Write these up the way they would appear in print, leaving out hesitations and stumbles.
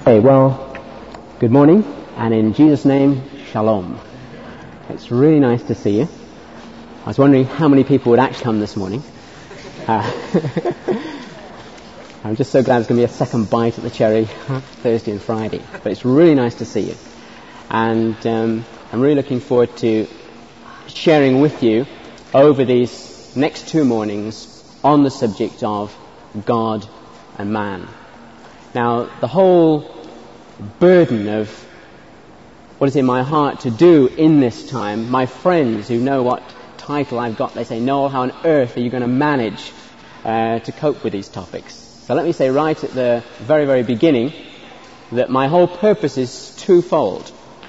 Hey, well, good morning, and in Jesus' name, shalom. It's really nice to see you. I was wondering how many people would actually come this morning. I'm just so glad there's going to be a second bite at the cherry Thursday and Friday. But it's really nice to see you. And I'm really looking forward to sharing with you over these next 2 mornings on the subject of God and man. Now, the whole burden of what is in my heart to do in this time, my friends who know what title I've got, they say, Noel, how on earth are you going to manage to cope with these topics? So let me say right at the very, very beginning that my whole purpose is twofold.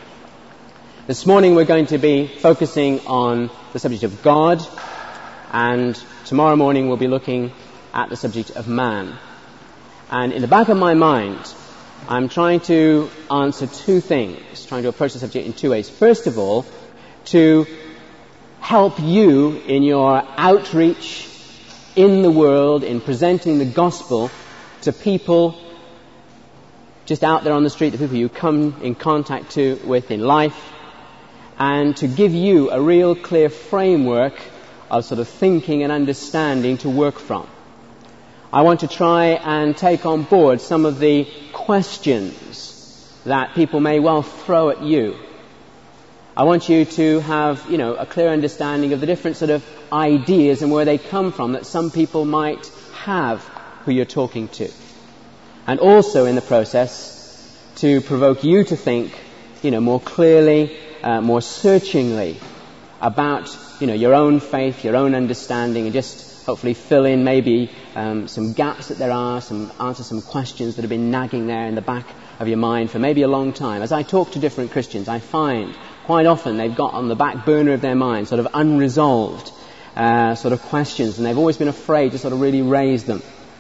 This morning we're going to be focusing on the subject of God, and tomorrow morning we'll be looking at the subject of man. And in the back of my mind, I'm trying to answer 2 things, trying to approach the subject in 2 ways. First of all, to help you in your outreach in the world, in presenting the gospel to people just out there on the street, the people you come in contact with in life, and to give you a real clear framework of sort of thinking and understanding to work from. I want to try and take on board some of the questions that people may well throw at you. I want you to have, a clear understanding of the different sort of ideas and where they come from that some people might have who you're talking to. And also in the process to provoke you to think, more clearly, more searchingly about, your own faith, your own understanding, and just hopefully fill in maybe some gaps that there are, answer some questions that have been nagging there in the back of your mind for maybe a long time. As I talk to different Christians, I find quite often they've got on the back burner of their mind sort of unresolved sort of questions, and they've always been afraid to sort of really raise them.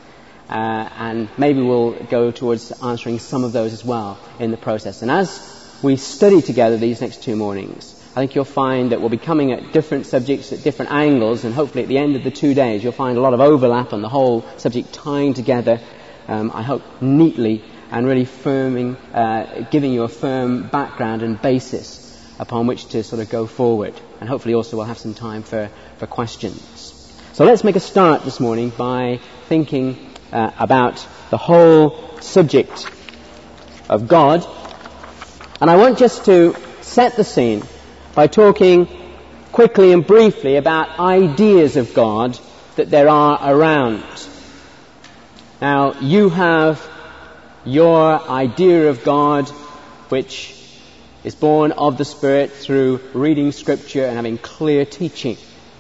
And maybe we'll go towards answering some of those as well in the process. And as we study together these next 2 mornings, I think you'll find that we'll be coming at different subjects at different angles, and hopefully at the end of the 2 days you'll find a lot of overlap on the whole subject tying together, I hope neatly, and really giving you a firm background and basis upon which to sort of go forward. And hopefully also we'll have some time for questions. So let's make a start this morning by thinking about the whole subject of God. And I want just to set the scene by talking quickly and briefly about ideas of God that there are around. Now, you have your idea of God, which is born of the Spirit through reading Scripture and having clear teaching.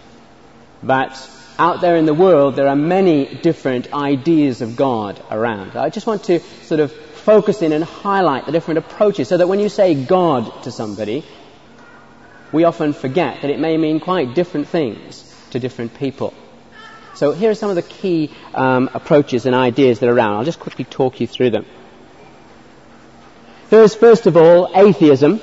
But out there in the world, there are many different ideas of God around. I just want to sort of focus in and highlight the different approaches so that when you say God to somebody, we often forget that it may mean quite different things to different people. So here are some of the key approaches and ideas that are around. I'll just quickly talk you through them. There is, first of all, atheism,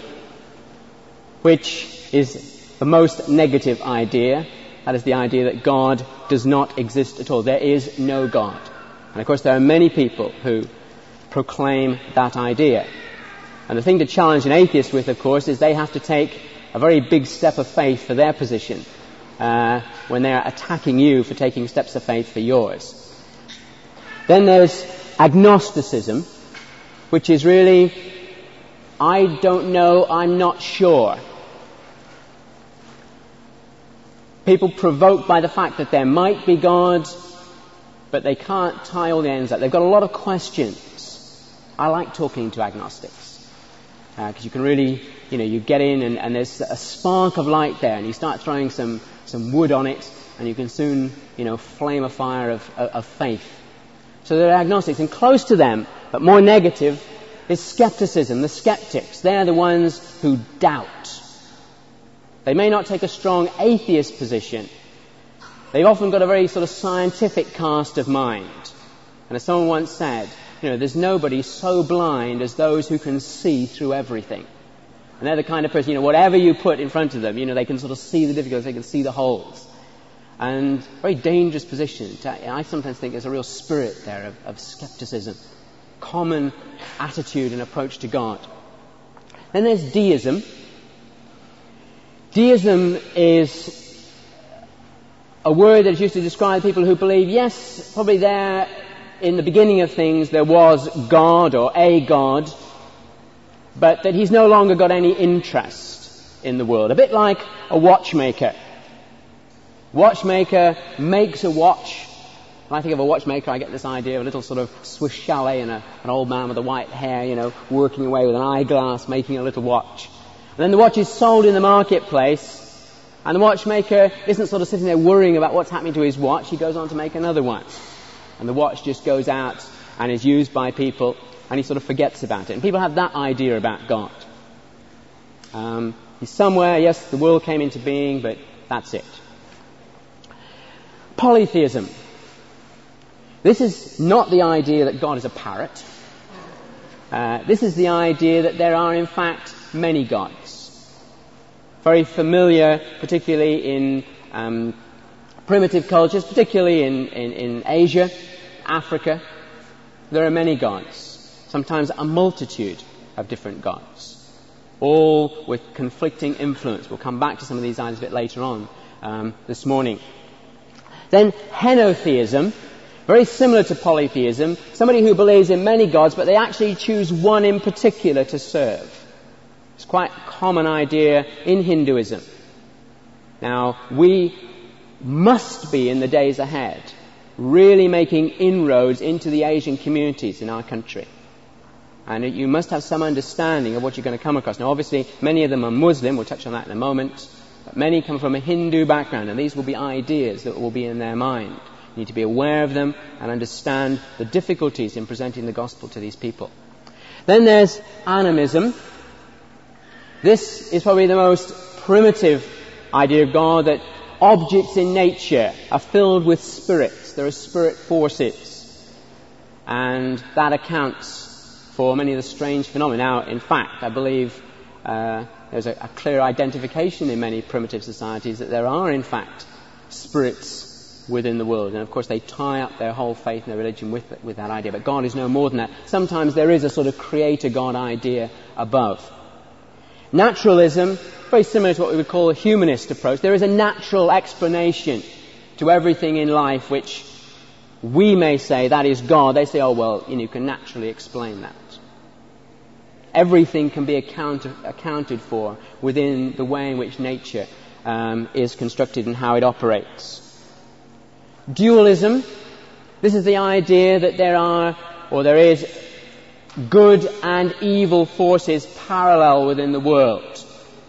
which is the most negative idea. That is the idea that God does not exist at all. There is no God. And of course there are many people who proclaim that idea. And the thing to challenge an atheist with, of course, is they have to take a very big step of faith for their position when they're attacking you for taking steps of faith for yours. Then there's agnosticism, which is really, I don't know, I'm not sure. People provoked by the fact that there might be God, but they can't tie all the ends up. They've got a lot of questions. I like talking to agnostics because you can really, you get in and there's a spark of light there, and you start throwing some wood on it, and you can soon, flame a fire of faith. So they're agnostics, and close to them, but more negative, is skepticism, the skeptics. They're the ones who doubt. They may not take a strong atheist position. They've often got a very sort of scientific cast of mind. And as someone once said, there's nobody so blind as those who can see through everything. And they're the kind of person, whatever you put in front of them, they can sort of see the difficulties, they can see the holes. And very dangerous position. I sometimes think there's a real spirit there of skepticism. common attitude and approach to God. Then there's deism. Deism is a word that's used to describe people who believe, yes, probably there in the beginning of things there was God or a God, but that he's no longer got any interest in the world. A bit like a watchmaker. Watchmaker makes a watch. When I think of a watchmaker, I get this idea of a little sort of Swiss chalet and an old man with the white hair, working away with an eyeglass, making a little watch. And then the watch is sold in the marketplace, and the watchmaker isn't sort of sitting there worrying about what's happening to his watch. He goes on to make another one. And the watch just goes out and is used by people, and he sort of forgets about it. And people have that idea about God. He's somewhere, yes, the world came into being, but that's it. Polytheism. This is not the idea that God is a parrot. This is the idea that there are, in fact, many gods. Very familiar, particularly in primitive cultures, particularly in Asia, Africa. There are many gods, sometimes a multitude of different gods, all with conflicting influence. We'll come back to some of these ideas a bit later on this morning. Then henotheism, very similar to polytheism, somebody who believes in many gods, but they actually choose one in particular to serve. It's quite a common idea in Hinduism. Now, we must be, in the days ahead, really making inroads into the Asian communities in our country. And you must have some understanding of what you're going to come across. Now, obviously, many of them are Muslim. We'll touch on that in a moment. But many come from a Hindu background, and these will be ideas that will be in their mind. You need to be aware of them and understand the difficulties in presenting the gospel to these people. Then there's animism. This is probably the most primitive idea of God, that objects in nature are filled with spirits. There are spirit forces. And that accounts for many of the strange phenomena. Now, in fact, I believe there's a clear identification in many primitive societies that there are, in fact, spirits within the world. And, of course, they tie up their whole faith and their religion with that idea. But God is no more than that. Sometimes there is a sort of creator-God idea above. Naturalism, very similar to what we would call a humanist approach. There is a natural explanation to everything in life which we may say that is God. They say, oh, well, you can naturally explain that. Everything can be accounted for within the way in which nature is constructed and how it operates. Dualism, this is the idea that there is good and evil forces parallel within the world.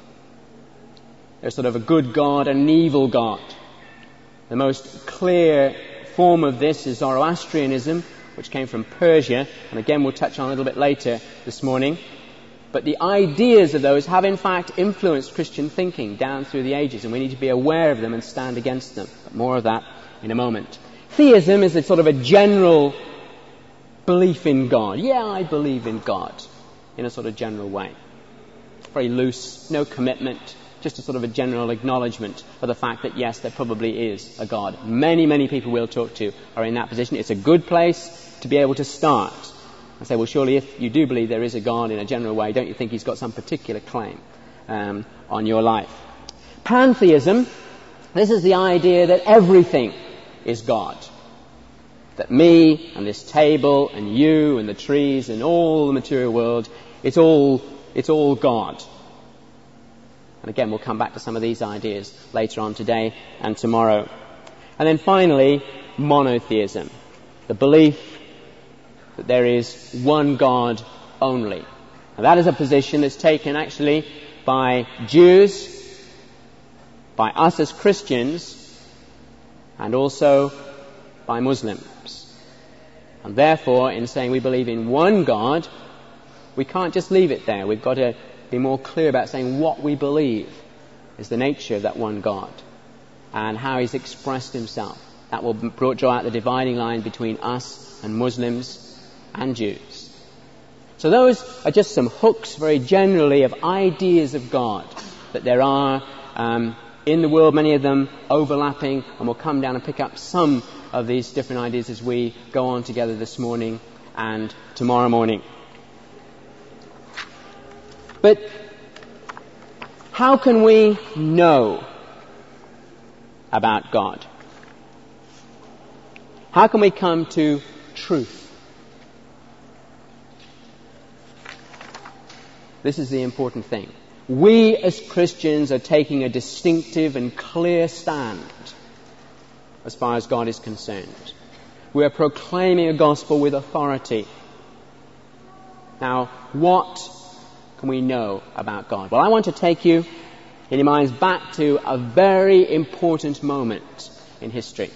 There's sort of a good God and an evil God. The most clear form of this is Zoroastrianism, which came from Persia, and again we'll touch on a little bit later this morning. But the ideas of those have in fact influenced Christian thinking down through the ages, and we need to be aware of them and stand against them. But more of that in a moment. Theism is a sort of a general belief in God. Yeah, I believe in God, in a sort of general way. Very loose, no commitment, just a sort of a general acknowledgement of the fact that yes, there probably is a God. Many, many people we'll talk to are in that position. It's a good place to be able to start. I say, well, surely if you do believe there is a God in a general way, don't you think he's got some particular claim on your life? Pantheism, this is the idea that everything is God. That me and this table and you and the trees and all the material world, it's all God. And again, we'll come back to some of these ideas later on today and tomorrow. And then finally, monotheism. The belief that there is one God only. Now that is a position that's taken actually by Jews, by us as Christians, and also by Muslims. And therefore, in saying we believe in one God, we can't just leave it there. We've got to be more clear about saying what we believe is the nature of that one God and how he's expressed himself. That will draw out the dividing line between us and Muslims and Jews. So those are just some hooks very generally of ideas of God that there are in the world, many of them overlapping, and we'll come down and pick up some of these different ideas as we go on together this morning and tomorrow morning. But how can we know about God? How can we come to truth? This is the important thing. We as Christians are taking a distinctive and clear stand as far as God is concerned. We are proclaiming a gospel with authority. Now, what can we know about God? Well, I want to take you in your minds back to a very important moment in history.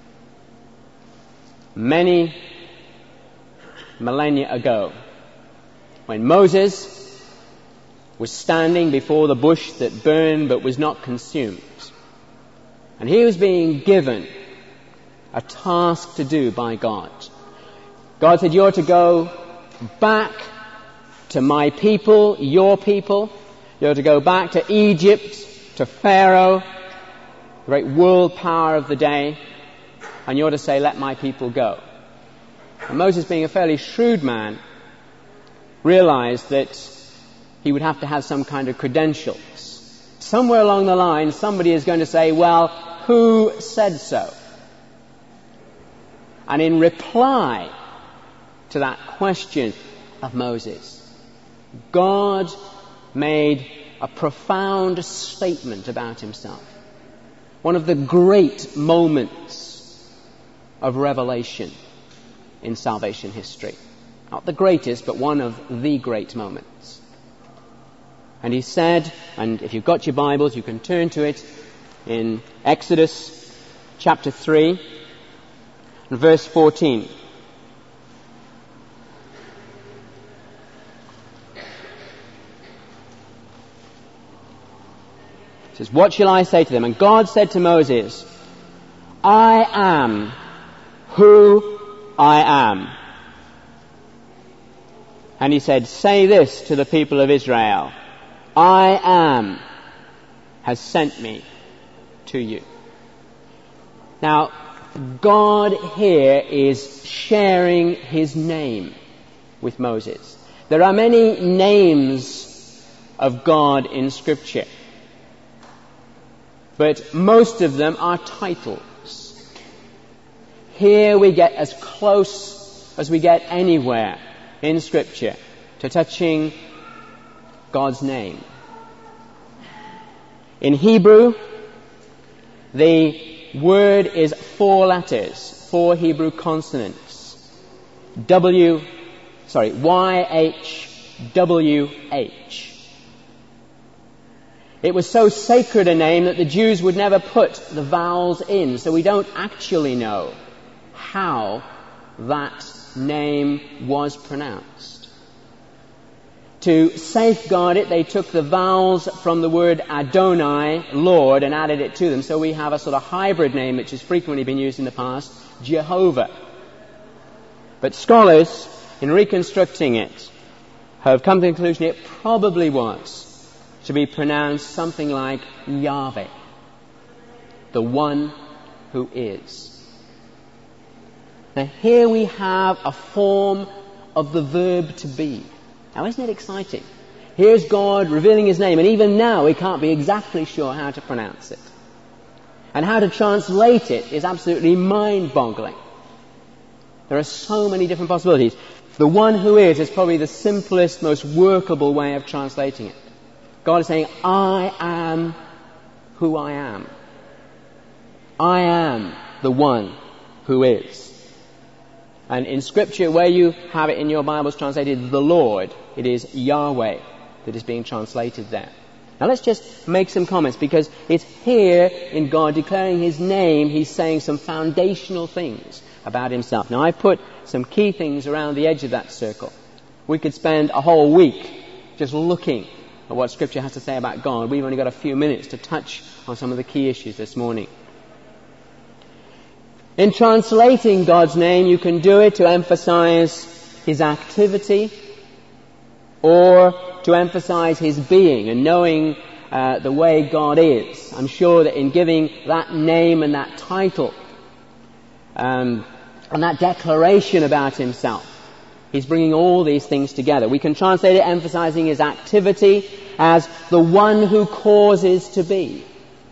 Many millennia ago, when Moses was standing before the bush that burned but was not consumed. And he was being given a task to do by God. God said, you're to go back to my people, your people. You're to go back to Egypt, to Pharaoh, the great world power of the day, and you're to say, let my people go. And Moses, being a fairly shrewd man, realized that he would have to have some kind of credentials. Somewhere along the line, somebody is going to say, well, who said so? And in reply to that question of Moses, God made a profound statement about himself. One of the great moments of revelation in salvation history. Not the greatest, but one of the great moments. And he said, and if you've got your Bibles, you can turn to it in Exodus chapter 3 and verse 14. It says, what shall I say to them? And God said to Moses, I am who I am. And he said, say this to the people of Israel, I am has sent me to you. Now, God here is sharing his name with Moses. There are many names of God in Scripture, but most of them are titles. Here we get as close as we get anywhere in Scripture to touching God's name. In Hebrew, the word is 4 letters, 4 Hebrew consonants. YHWH. It was so sacred a name that the Jews would never put the vowels in, so we don't actually know how that name was pronounced. To safeguard it, they took the vowels from the word Adonai, Lord, and added it to them. So we have a sort of hybrid name which has frequently been used in the past, Jehovah. But scholars, in reconstructing it, have come to the conclusion it probably was to be pronounced something like Yahweh, the one who is. Now here we have a form of the verb to be. Now isn't it exciting? Here's God revealing his name, and even now we can't be exactly sure how to pronounce it. And how to translate it is absolutely mind-boggling. There are so many different possibilities. The one who is probably the simplest, most workable way of translating it. God is saying, I am who I am. I am the one who is. And in Scripture, where you have it in your Bibles translated the Lord, it is Yahweh that is being translated there. Now let's just make some comments, because it's here in God declaring his name, he's saying some foundational things about himself. Now I've put some key things around the edge of that circle. We could spend a whole week just looking at what Scripture has to say about God. We've only got a few minutes to touch on some of the key issues this morning. In translating God's name, you can do it to emphasize his activity or to emphasize his being and knowing the way God is. I'm sure that in giving that name and that title and that declaration about himself, He's bringing all these things together. We can translate it emphasizing his activity as the one who causes to be.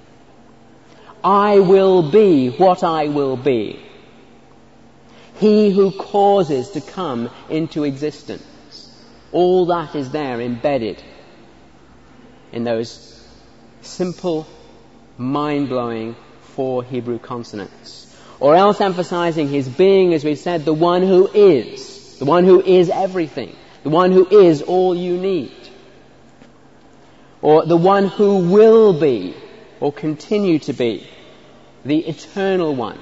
I will be what I will be. He who causes to come into existence. All that is there embedded in those simple, mind-blowing 4 Hebrew consonants. Or else emphasizing his being, as we've said, the one who is everything, the one who is all you need. Or the one who will be, or continue to be, the eternal one.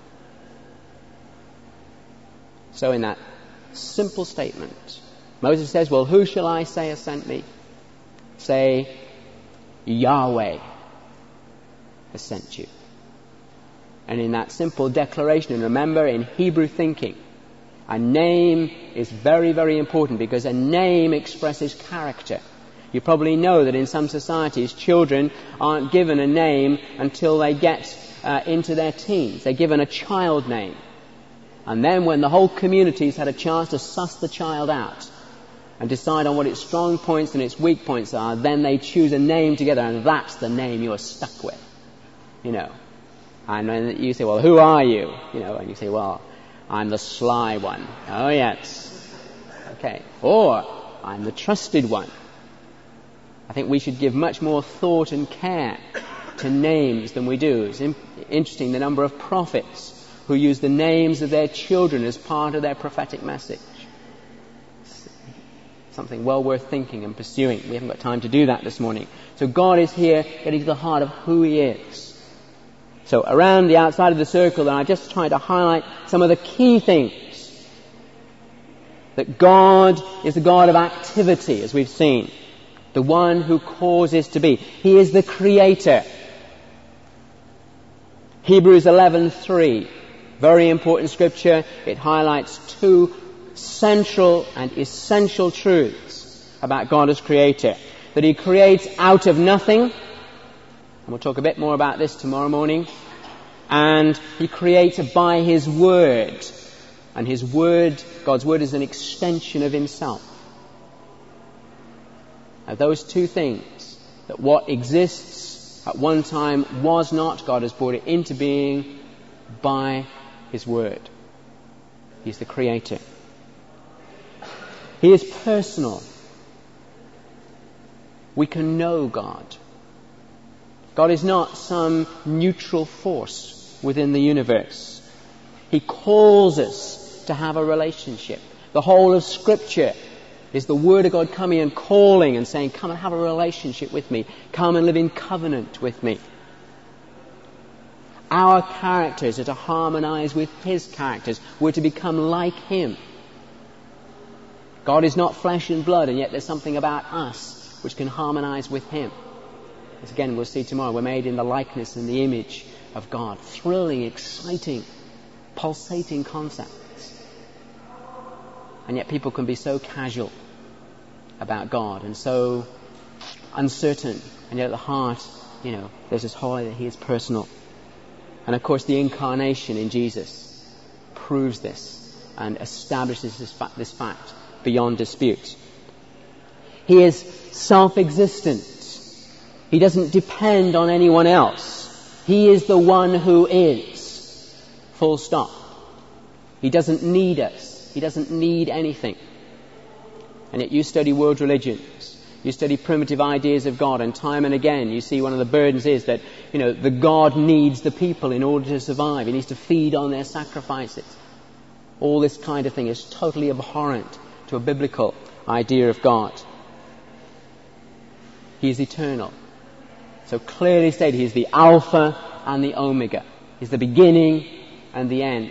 So in that simple statement, Moses says, well, who shall I say has sent me? Say, Yahweh has sent you. And in that simple declaration, and remember, in Hebrew thinking, a name is very, very important because a name expresses character. You probably know that in some societies, children aren't given a name until they get into their teens. They're given a child name. And then when the whole community's had a chance to suss the child out and decide on what its strong points and its weak points are, then they choose a name together, and that's the name you're stuck with. You know. And then you say, well, who are you? You know, and you say, well, I'm the sly one. Oh, yes. Okay. Or, I'm the trusted one. I think we should give much more thought and care to names than we do. It's interesting the number of prophets who use the names of their children as part of their prophetic message. Something well worth thinking and pursuing. We haven't got time to do that this morning. So God is here getting to the heart of who He is. So around the outside of the circle, then I just try to highlight some of the key things. That God is the God of activity, as we've seen. The one who causes to be. He is the Creator. Hebrews 11:3, very important scripture. It highlights 2 central and essential truths about God as Creator. That He creates out of nothing. And we'll talk a bit more about this tomorrow morning. And He creates by His Word. And His Word, God's Word, is an extension of Himself. Now those 2 things, that what exists at one time was not, God has brought it into being by His Word. He's the Creator. He is personal. We can know God. God is not some neutral force within the universe. He calls us to have a relationship. The whole of Scripture is the Word of God coming and calling and saying, come and have a relationship with me. Come and live in covenant with me. Our characters are to harmonize with His characters. We're to become like Him. God is not flesh and blood, and yet there's something about us which can harmonize with Him. As again we'll see tomorrow, we're made in the likeness and the image of God. Thrilling, exciting, pulsating concepts. And yet people can be so casual about God and so uncertain. And yet at the heart, there's this whole idea that He is personal. And of course the incarnation in Jesus proves this and establishes this fact beyond dispute. He is self-existent. He doesn't depend on anyone else. He is the one who is. Full stop. He doesn't need us. He doesn't need anything. And yet you study world religions. You study primitive ideas of God, and time and again you see one of the burdens is that, the God needs the people in order to survive. He needs to feed on their sacrifices. All this kind of thing is totally abhorrent to a biblical idea of God. He is eternal. So clearly stated, He is the Alpha and the Omega. He's the beginning and the end.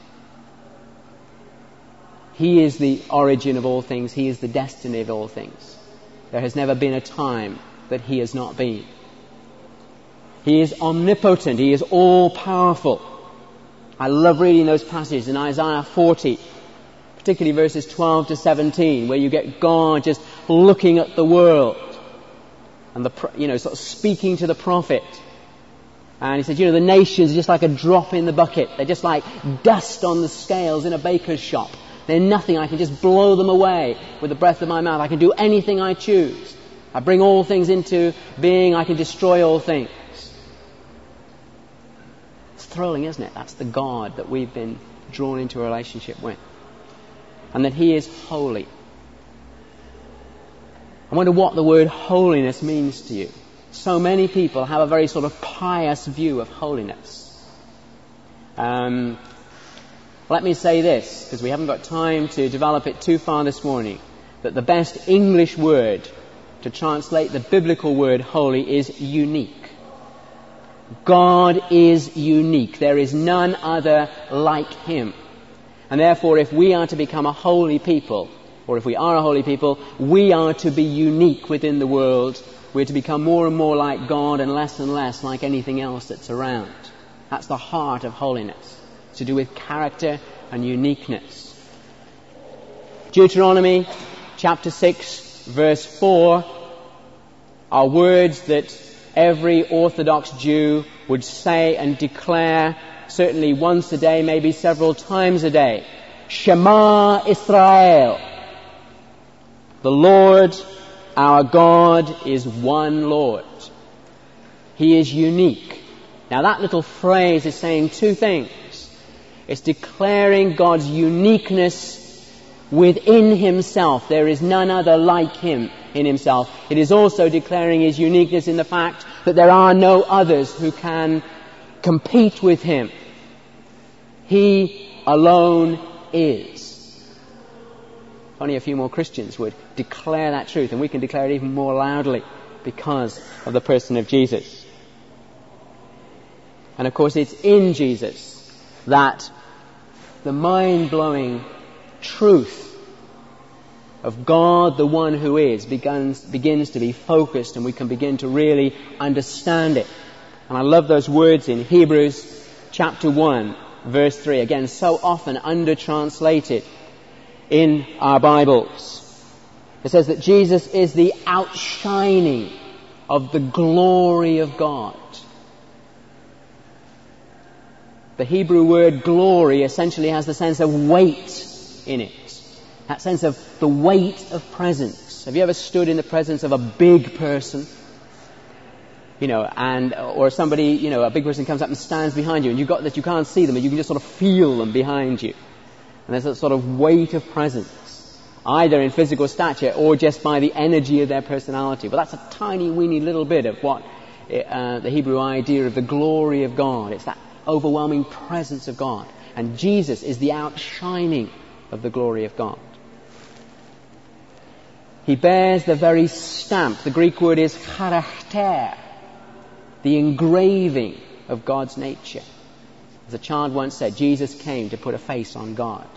He is the origin of all things. He is the destiny of all things. There has never been a time that He has not been. He is omnipotent. He is all-powerful. I love reading those passages in Isaiah 40, particularly verses 12 to 17, where you get God just looking at the world and sort of speaking to the prophet. And He said, the nations are just like a drop in the bucket. They're just like dust on the scales in a baker's shop. They're nothing. I can just blow them away with the breath of my mouth. I can do anything I choose. I bring all things into being. I can destroy all things. It's thrilling, isn't it? That's the God that we've been drawn into a relationship with. And that He is holy. I wonder what the word holiness means to you. So many people have a very sort of pious view of holiness. Let me say this, because we haven't got time to develop it too far this morning, that the best English word to translate the biblical word holy is unique. God is unique. There is none other like Him. And therefore, if we are to become a holy people, or if we are a holy people, we are to be unique within the world. We're to become more and more like God and less like anything else that's around. That's the heart of holiness. It's to do with character and uniqueness. Deuteronomy chapter 6, verse 4 are words that every Orthodox Jew would say and declare, certainly once a day, maybe several times a day. Shema Israel. The Lord, our God, is one Lord. He is unique. Now that little phrase is saying two things. It's declaring God's uniqueness within Himself. There is none other like Him in Himself. It is also declaring His uniqueness in the fact that there are no others who can compete with Him. He alone is. Only a few more Christians would declare that truth, and we can declare it even more loudly because of the person of Jesus. And of course it's in Jesus that the mind-blowing truth of God, the one who is, begins to be focused, and we can begin to really understand it. And I love those words in Hebrews chapter 1, verse 3. Again, so often under-translated in our Bibles. It says that Jesus is the outshining of the glory of God. The Hebrew word glory essentially has the sense of weight in it. That sense of the weight of presence. Have you ever stood in the presence of a big person? Or somebody, a big person comes up and stands behind you, and you've got that you can't see them, and you can just sort of feel them behind you. And there's that sort of weight of presence, either in physical stature or just by the energy of their personality. But that's a tiny, weeny little bit of what the Hebrew idea of the glory of God. It's that overwhelming presence of God. And Jesus is the outshining of the glory of God. He bears the very stamp. The Greek word is character, the engraving of God's nature. As a child once said, Jesus came to put a face on God.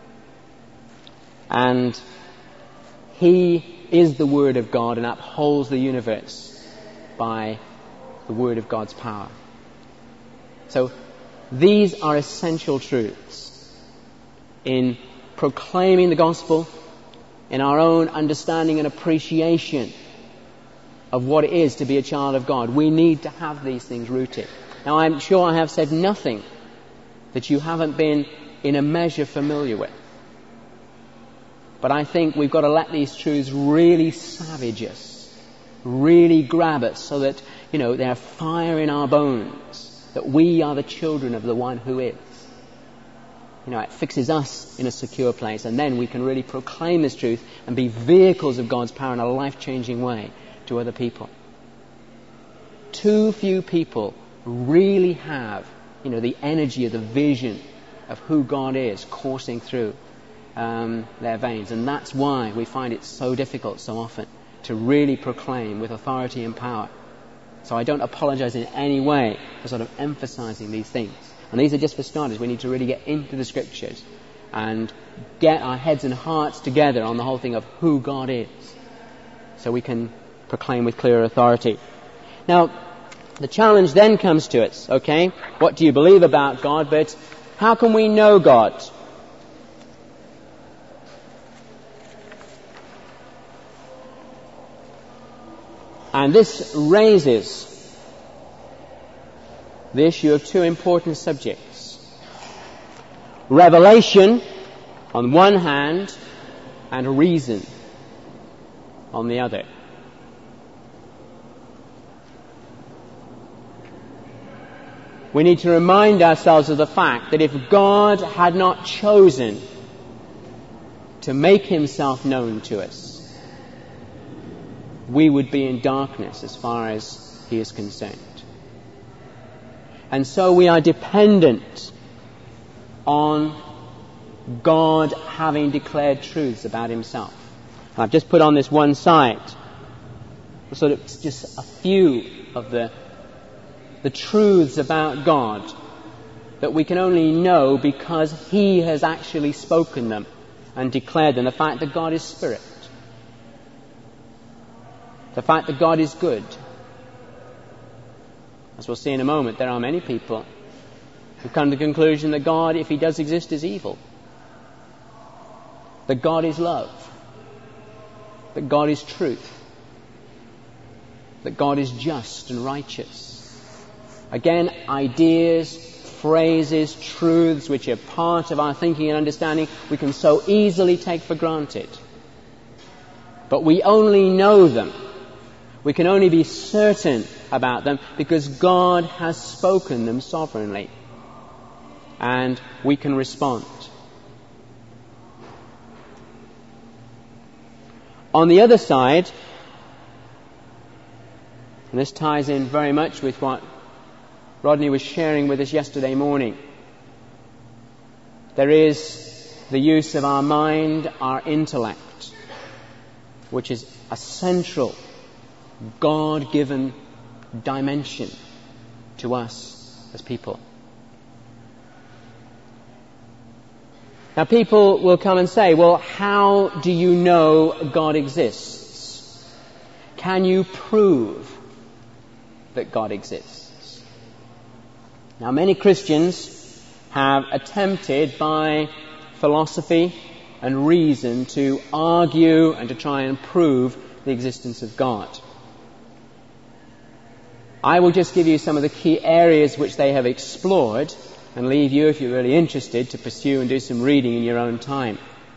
And He is the Word of God and upholds the universe by the Word of God's power. So these are essential truths in proclaiming the gospel, in our own understanding and appreciation of what it is to be a child of God. We need to have these things rooted. Now, I'm sure I have said nothing that you haven't been in a measure familiar with. But I think we've got to let these truths really savage us, really grab us, so that, they're fire in our bones, that we are the children of the one who is. It fixes us in a secure place, and then we can really proclaim this truth and be vehicles of God's power in a life-changing way to other people. Too few people really have, the energy of the vision of who God is coursing through their veins. And that's why we find it so difficult so often to really proclaim with authority and power. So I don't apologize in any way for sort of emphasizing these things. And these are just for starters. We need to really get into the Scriptures and get our heads and hearts together on the whole thing of who God is, so we can proclaim with clear authority. Now, the challenge then comes to us, okay? What do you believe about God? But how can we know God? And this raises the issue of two important subjects. Revelation on one hand and reason on the other. We need to remind ourselves of the fact that if God had not chosen to make himself known to us, we would be in darkness as far as he is concerned. And so we are dependent on God having declared truths about himself. And I've just put on this one side sort of just a few of the truths about God that we can only know because he has actually spoken them and declared them. The fact that God is spirit. The fact that God is good. As we'll see in a moment, there are many people who come to the conclusion that God, if he does exist, is evil. That God is love. That God is truth. That God is just and righteous. Again, ideas, phrases, truths which are part of our thinking and understanding we can so easily take for granted. But we only know them. We can only be certain about them because God has spoken them sovereignly. And we can respond. On the other side, and this ties in very much with what Rodney was sharing with us yesterday morning, there is the use of our mind, our intellect, which is a central, God-given dimension to us as people. Now people will come and say, well, how do you know God exists? Can you prove that God exists? Now many Christians have attempted by philosophy and reason to argue and to try and prove the existence of God. I will just give you some of the key areas which they have explored and leave you, if you're really interested, to pursue and do some reading in your own time.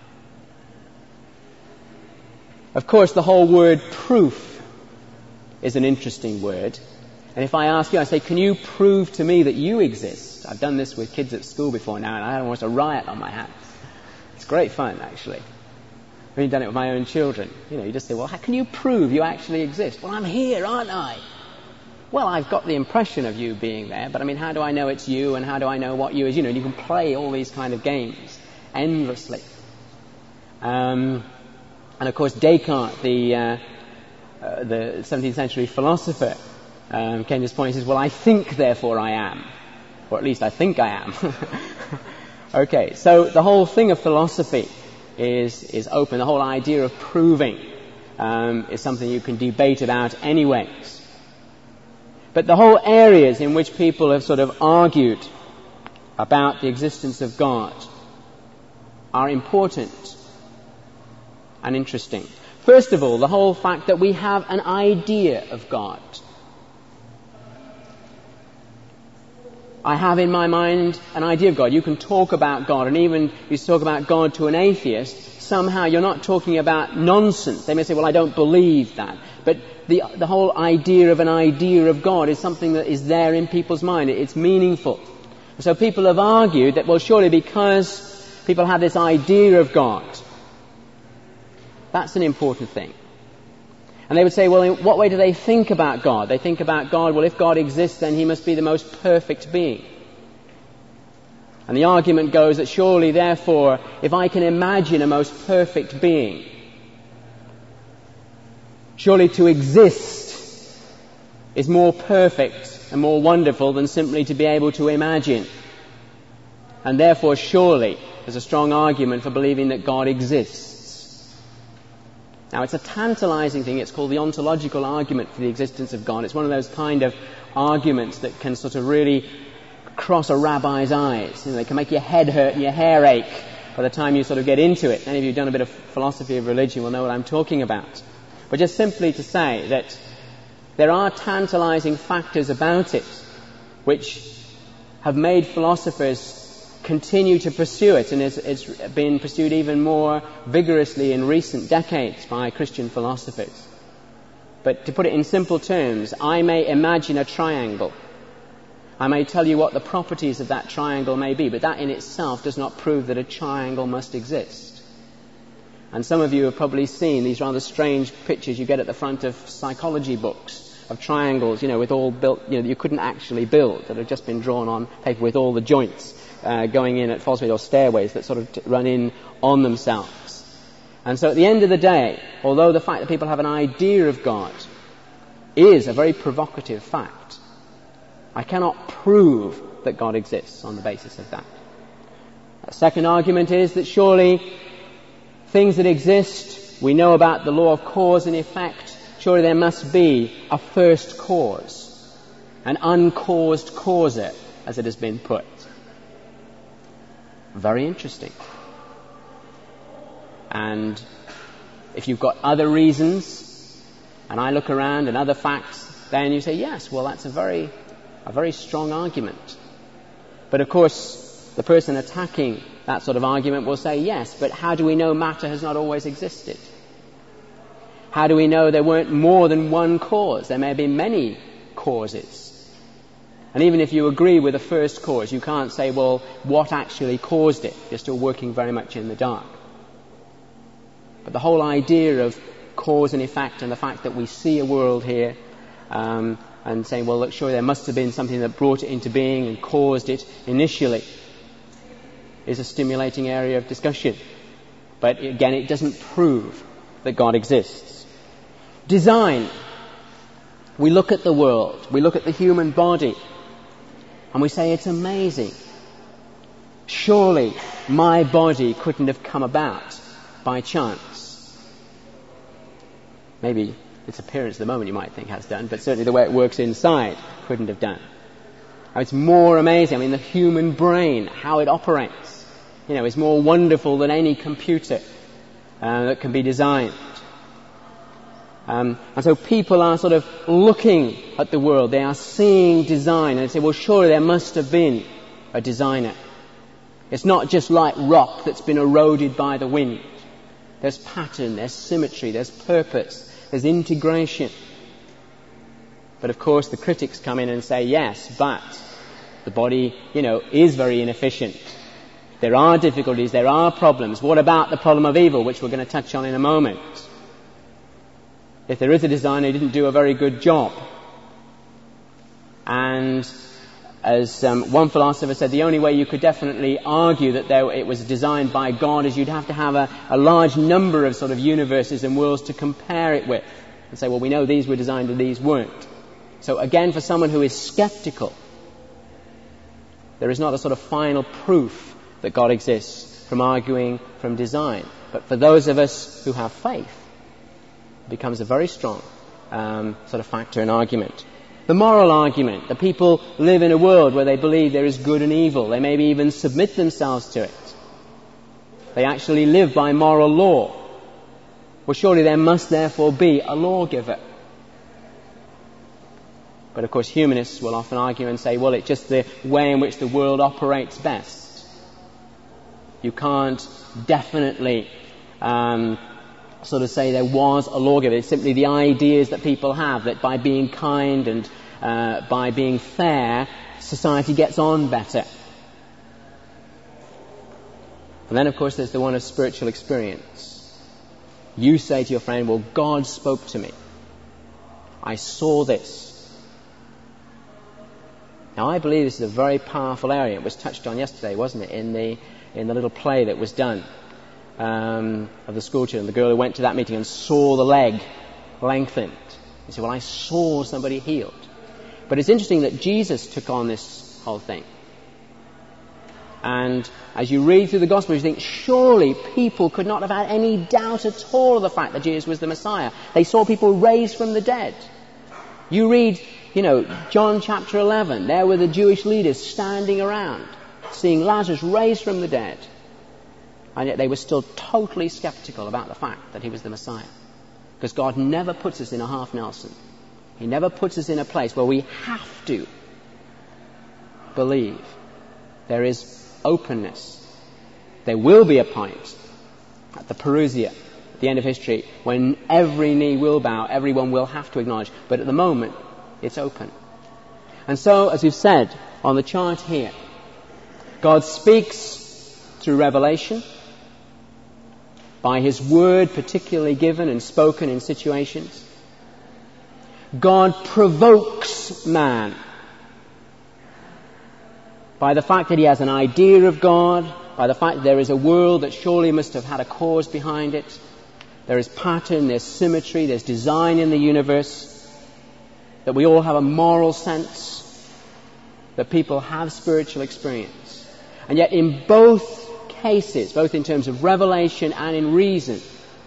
Of course, the whole word proof is an interesting word. And if I ask you, I say, can you prove to me that you exist? I've done this with kids at school before now, and I had almost a riot on my hands. It's great fun, actually. I've even done it with my own children. You just say, well, how can you prove you actually exist? Well, I'm here, aren't I? Well, I've got the impression of you being there, but how do I know it's you, and how do I know what you is? And you can play all these kind of games endlessly. And of course, Descartes, the 17th century philosopher, came to this point. He says, well, I think, therefore I am. Or at least I think I am. Okay, so the whole thing of philosophy is open. The whole idea of proving is something you can debate about anyways. But the whole areas in which people have sort of argued about the existence of God are important and interesting. First of all, the whole fact that we have an idea of God. I have in my mind an idea of God. You can talk about God, and even if you talk about God to an atheist, somehow you're not talking about nonsense. They may say, well, I don't believe that. But the whole idea of God is something that is there in people's mind. It's meaningful. So people have argued that, well, surely because people have this idea of God, that's an important thing. And they would say, well, in what way do they think about God? They think about God, well, if God exists, then he must be the most perfect being. And the argument goes that surely, therefore, if I can imagine a most perfect being, surely to exist is more perfect and more wonderful than simply to be able to imagine. And therefore, surely, there's a strong argument for believing that God exists. Now, it's a tantalizing thing. It's called the ontological argument for the existence of God. It's one of those kind of arguments that can sort of really cross a rabbi's eyes. They can make your head hurt and your hair ache by the time you sort of get into it. Any of you who've done a bit of philosophy of religion will know what I'm talking about. But just simply to say that there are tantalizing factors about it which have made philosophers continue to pursue it, and it's been pursued even more vigorously in recent decades by Christian philosophers. But to put it in simple terms, I may imagine a triangle. I may tell you what the properties of that triangle may be, but that in itself does not prove that a triangle must exist. And some of you have probably seen these rather strange pictures you get at the front of psychology books of triangles, with all built, that you couldn't actually build, that have just been drawn on paper with all the joints going in at false or stairways that sort of run in on themselves. And so at the end of the day, although the fact that people have an idea of God is a very provocative fact, I cannot prove that God exists on the basis of that. A second argument is that surely things that exist, we know about the law of cause and effect, surely there must be a first cause, an uncaused causer, as it has been put. Very interesting. And if you've got other reasons, and I look around and other facts, then you say, yes, well, that's a very strong argument. But of course, the person attacking that sort of argument will say, yes, but how do we know matter has not always existed? How do we know there weren't more than one cause? There may have been many causes. And even if you agree with the first cause, you can't say, well, what actually caused it? You're still working very much in the dark. But the whole idea of cause and effect, and the fact that we see a world here, and saying, well, look, surely there must have been something that brought it into being and caused it initially, is a stimulating area of discussion. But again, it doesn't prove that God exists. Design. We look at the world, we look at the human body, and we say, it's amazing. Surely my body couldn't have come about by chance. Maybe its appearance at the moment you might think has done, but certainly the way it works inside couldn't have done. It's more amazing. I mean, the human brain, how it operates, is more wonderful than any computer that can be designed. And so people are sort of looking at the world. They are seeing design and they say, well, surely there must have been a designer. It's not just like rock that's been eroded by the wind. There's pattern, there's symmetry, there's purpose, there's integration. But of course the critics come in and say, yes, but the body, is very inefficient. There are difficulties, there are problems. What about the problem of evil, which we're going to touch on in a moment? If there is a designer, he didn't do a very good job. And as one philosopher said, the only way you could definitely argue that it was designed by God is you'd have to have a large number of sort of universes and worlds to compare it with. And say, well, we know these were designed and these weren't. So again, for someone who is skeptical, there is not a sort of final proof that God exists from arguing from design. But for those of us who have faith, it becomes a very strong sort of factor in argument. The moral argument. The people live in a world where they believe there is good and evil. They maybe even submit themselves to it. They actually live by moral law. Well, surely there must therefore be a lawgiver. But of course humanists will often argue and say, well, it's just the way in which the world operates best. You can't definitely sort of say there was a lawgiver. It's simply the ideas that people have, that by being kind and by being fair, society gets on better. And then of course there's the one of spiritual experience. You say to your friend, well, God spoke to me. I saw this. Now I believe this is a very powerful area. It was touched on yesterday, wasn't it, in the little play that was done of the school children. The girl who went to that meeting and saw the leg lengthened. You say, well, I saw somebody healed. But it's interesting that Jesus took on this whole thing. And as you read through the Gospels, you think, surely people could not have had any doubt at all of the fact that Jesus was the Messiah. They saw people raised from the dead. You read, John chapter 11. There were the Jewish leaders standing around, seeing Lazarus raised from the dead. And yet they were still totally skeptical about the fact that he was the Messiah. Because God never puts us in a half Nelson. He never puts us in a place where we have to believe. There is openness. There will be a point at the Parousia, at the end of history, when every knee will bow, everyone will have to acknowledge. But at the moment, it's open. And so, as we've said on the chart here, God speaks through revelation, by His word particularly given and spoken in situations. God provokes man by the fact that he has an idea of God, by the fact that there is a world that surely must have had a cause behind it. There is pattern, there's symmetry, there's design in the universe, that we all have a moral sense, that people have spiritual experience. And yet in both cases, both in terms of revelation and in reason,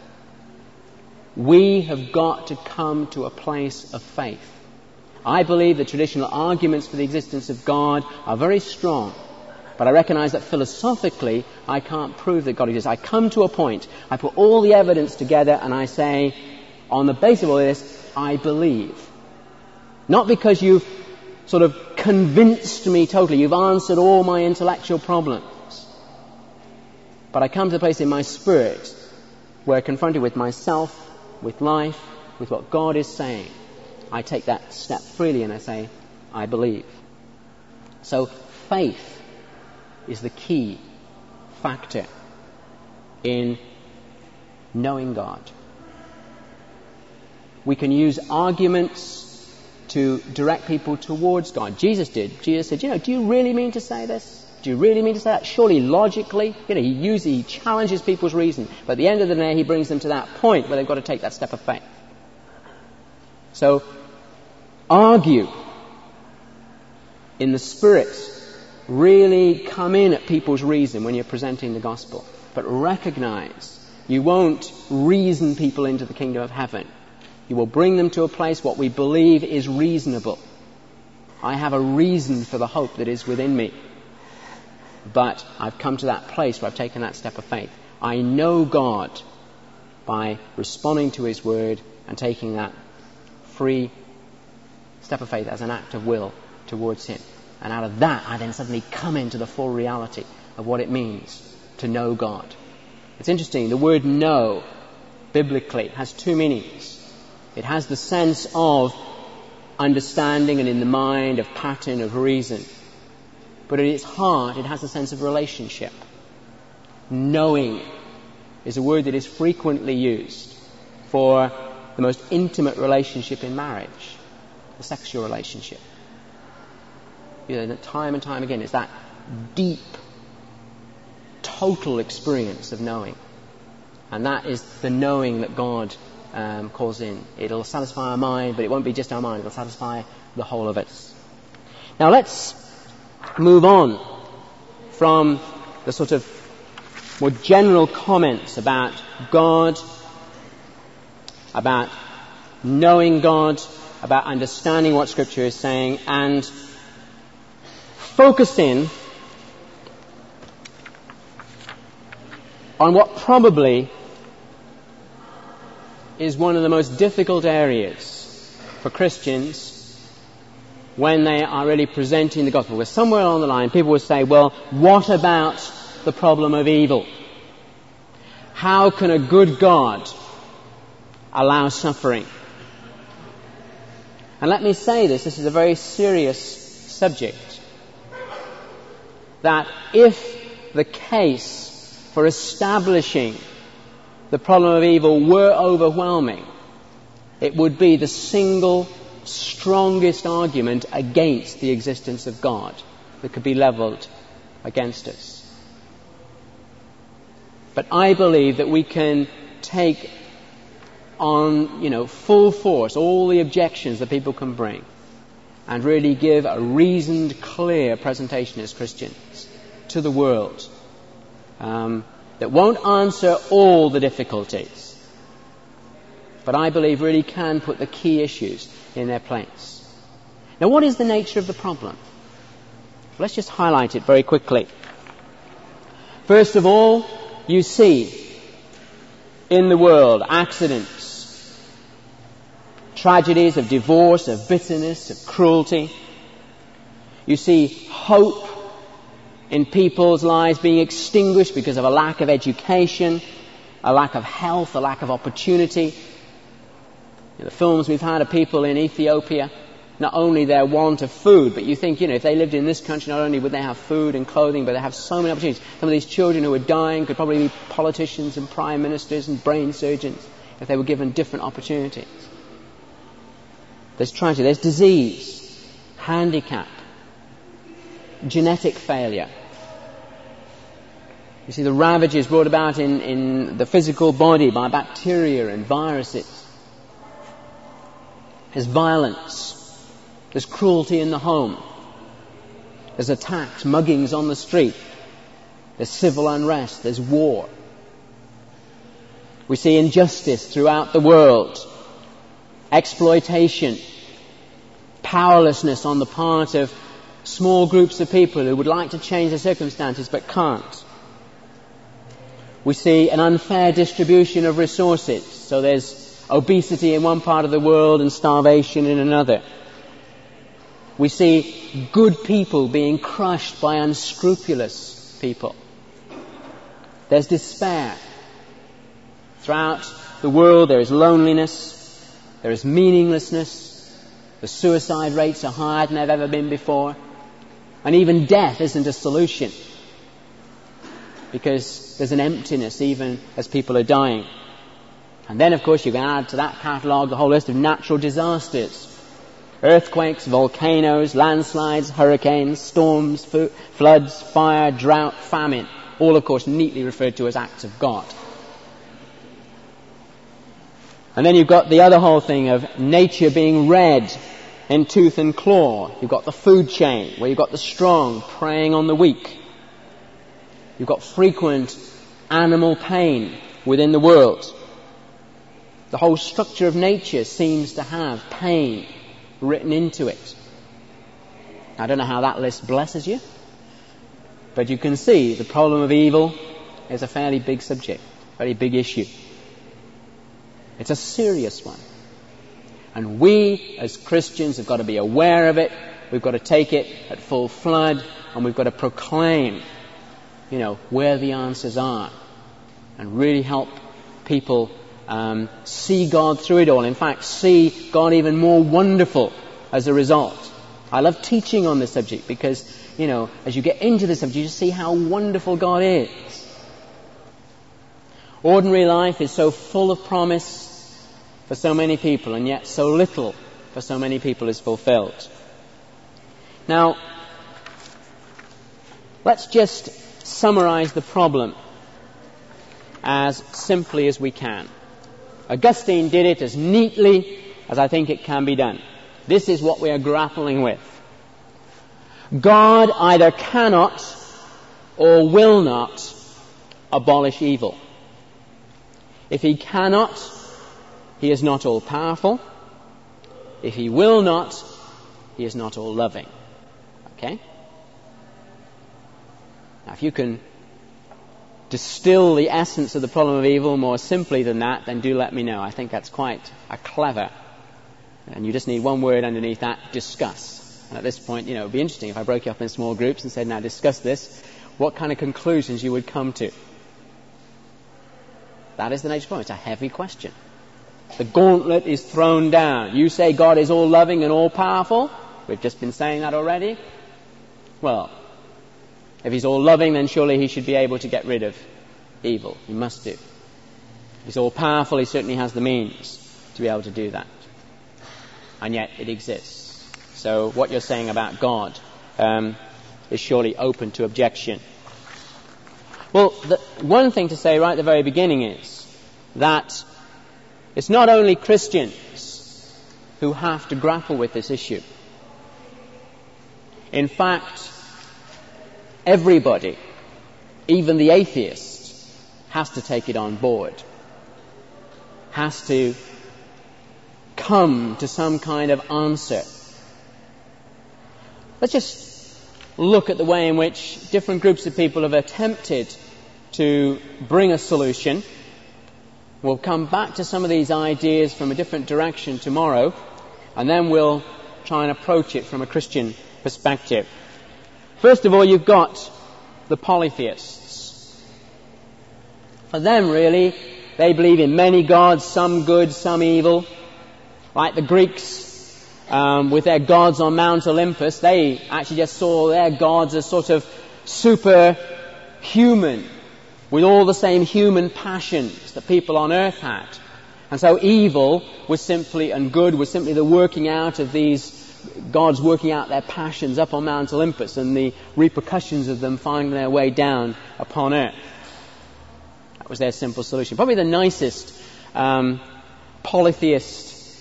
we have got to come to a place of faith. I believe the traditional arguments for the existence of God are very strong, but I recognize that philosophically I can't prove that God exists. I come to a point, I put all the evidence together and I say, on the basis of all this, I believe. Not because you've sort of convinced me totally, you've answered all my intellectual problems, but I come to a place in my spirit where, confronted with myself, with life, with what God is saying, I take that step freely and I say, I believe. So faith is the key factor in knowing God. We can use arguments to direct people towards God. Jesus did. Jesus said, do you really mean to say this? Do you really mean to say that? Surely logically, he challenges people's reason. But at the end of the day, he brings them to that point where they've got to take that step of faith. So, argue in the Spirit. Really come in at people's reason when you're presenting the gospel. But recognize you won't reason people into the kingdom of heaven. You will bring them to a place what we believe is reasonable. I have a reason for the hope that is within me. But I've come to that place where I've taken that step of faith. I know God by responding to His word and taking that free step of faith as an act of will towards Him. And out of that, I then suddenly come into the full reality of what it means to know God. It's interesting, the word know, biblically, has two meanings. It has the sense of understanding and in the mind, of pattern, of reason. But at its heart, it has a sense of relationship. Knowing is a word that is frequently used for the most intimate relationship in marriage, the sexual relationship. Time and time again, it's that deep, total experience of knowing. And that is the knowing that God calls in. It'll satisfy our mind, but it won't be just our mind. It'll satisfy the whole of us. Now let's move on from the sort of more general comments about God, about knowing God, about understanding what Scripture is saying, and focus in on what probably is one of the most difficult areas for Christians when they are really presenting the gospel. Because somewhere along the line people will say, well, what about the problem of evil? How can a good God allow suffering? And let me say this is a very serious subject. That if the case for establishing the problem of evil were overwhelming, it would be the single strongest argument against the existence of God that could be levelled against us. But I believe that we can take on, full force all the objections that people can bring and really give a reasoned, clear presentation as Christians to the world that won't answer all the difficulties, but I believe really can put the key issues in their place. Now, what is the nature of the problem? Let's just highlight it very quickly. First of all, you see in the world accidents, tragedies of divorce, of bitterness, of cruelty. You see hope in people's lives being extinguished because of a lack of education, a lack of health, a lack of opportunity. The films we've had of people in Ethiopia, not only their want of food, but you think, if they lived in this country, not only would they have food and clothing, but they have so many opportunities. Some of these children who are dying could probably be politicians and prime ministers and brain surgeons if they were given different opportunities. There's tragedy, there's disease, handicap, genetic failure. You see the ravages brought about in the physical body by bacteria and viruses. There's violence. There's cruelty in the home. There's attacks, muggings on the street. There's civil unrest. There's war. We see injustice throughout the world. Exploitation. Powerlessness on the part of small groups of people who would like to change their circumstances but can't. We see an unfair distribution of resources. So there's obesity in one part of the world and starvation in another. We see good people being crushed by unscrupulous people. There's despair. Throughout the world there is loneliness, there is meaninglessness, the suicide rates are higher than they've ever been before, and even death isn't a solution because there's an emptiness even as people are dying. And then, of course, you can add to that catalogue the whole list of natural disasters. Earthquakes, volcanoes, landslides, hurricanes, storms, floods, fire, drought, famine. All, of course, neatly referred to as acts of God. And then you've got the other whole thing of nature being red in tooth and claw. You've got the food chain, where you've got the strong preying on the weak. You've got frequent animal pain within the world. The whole structure of nature seems to have pain written into it. I don't know how that list blesses you, but you can see the problem of evil is a fairly big subject, very big issue. It's a serious one. And we, as Christians, have got to be aware of it. We've got to take it at full flood, and we've got to proclaim, where the answers are, and really help people see God through it all. In fact, see God even more wonderful as a result. I love teaching on this subject because, as you get into this subject, you just see how wonderful God is. Ordinary life is so full of promise for so many people, and yet so little for so many people is fulfilled. Now, let's just summarize the problem as simply as we can. Augustine did it as neatly as I think it can be done. This is what we are grappling with. God either cannot or will not abolish evil. If he cannot, he is not all-powerful. If he will not, he is not all-loving. Okay? Now, if you can distill the essence of the problem of evil more simply than that, then do let me know. I think that's quite a clever. And you just need one word underneath that, discuss. And at this point, it would be interesting if I broke you up in small groups and said, now discuss this, what kind of conclusions you would come to. That is the nature of the problem. It's a heavy question. The gauntlet is thrown down. You say God is all-loving and all-powerful. We've just been saying that already. Well, if he's all-loving, then surely he should be able to get rid of evil. He must do. If he's all-powerful, he certainly has the means to be able to do that. And yet it exists. So what you're saying about God is surely open to objection. Well, one thing to say right at the very beginning is that it's not only Christians who have to grapple with this issue. In fact, everybody, even the atheist, has to take it on board, has to come to some kind of answer. Let's just look at the way in which different groups of people have attempted to bring a solution. We'll come back to some of these ideas from a different direction tomorrow, and then we'll try and approach it from a Christian perspective. First of all, you've got the polytheists. For them, really, they believe in many gods, some good, some evil. Like the Greeks, with their gods on Mount Olympus, they actually just saw their gods as sort of superhuman, with all the same human passions that people on earth had. And so evil was simply, and good was simply the working out of these gods working out their passions up on Mount Olympus and the repercussions of them finding their way down upon earth. That was their simple solution. Probably the nicest polytheist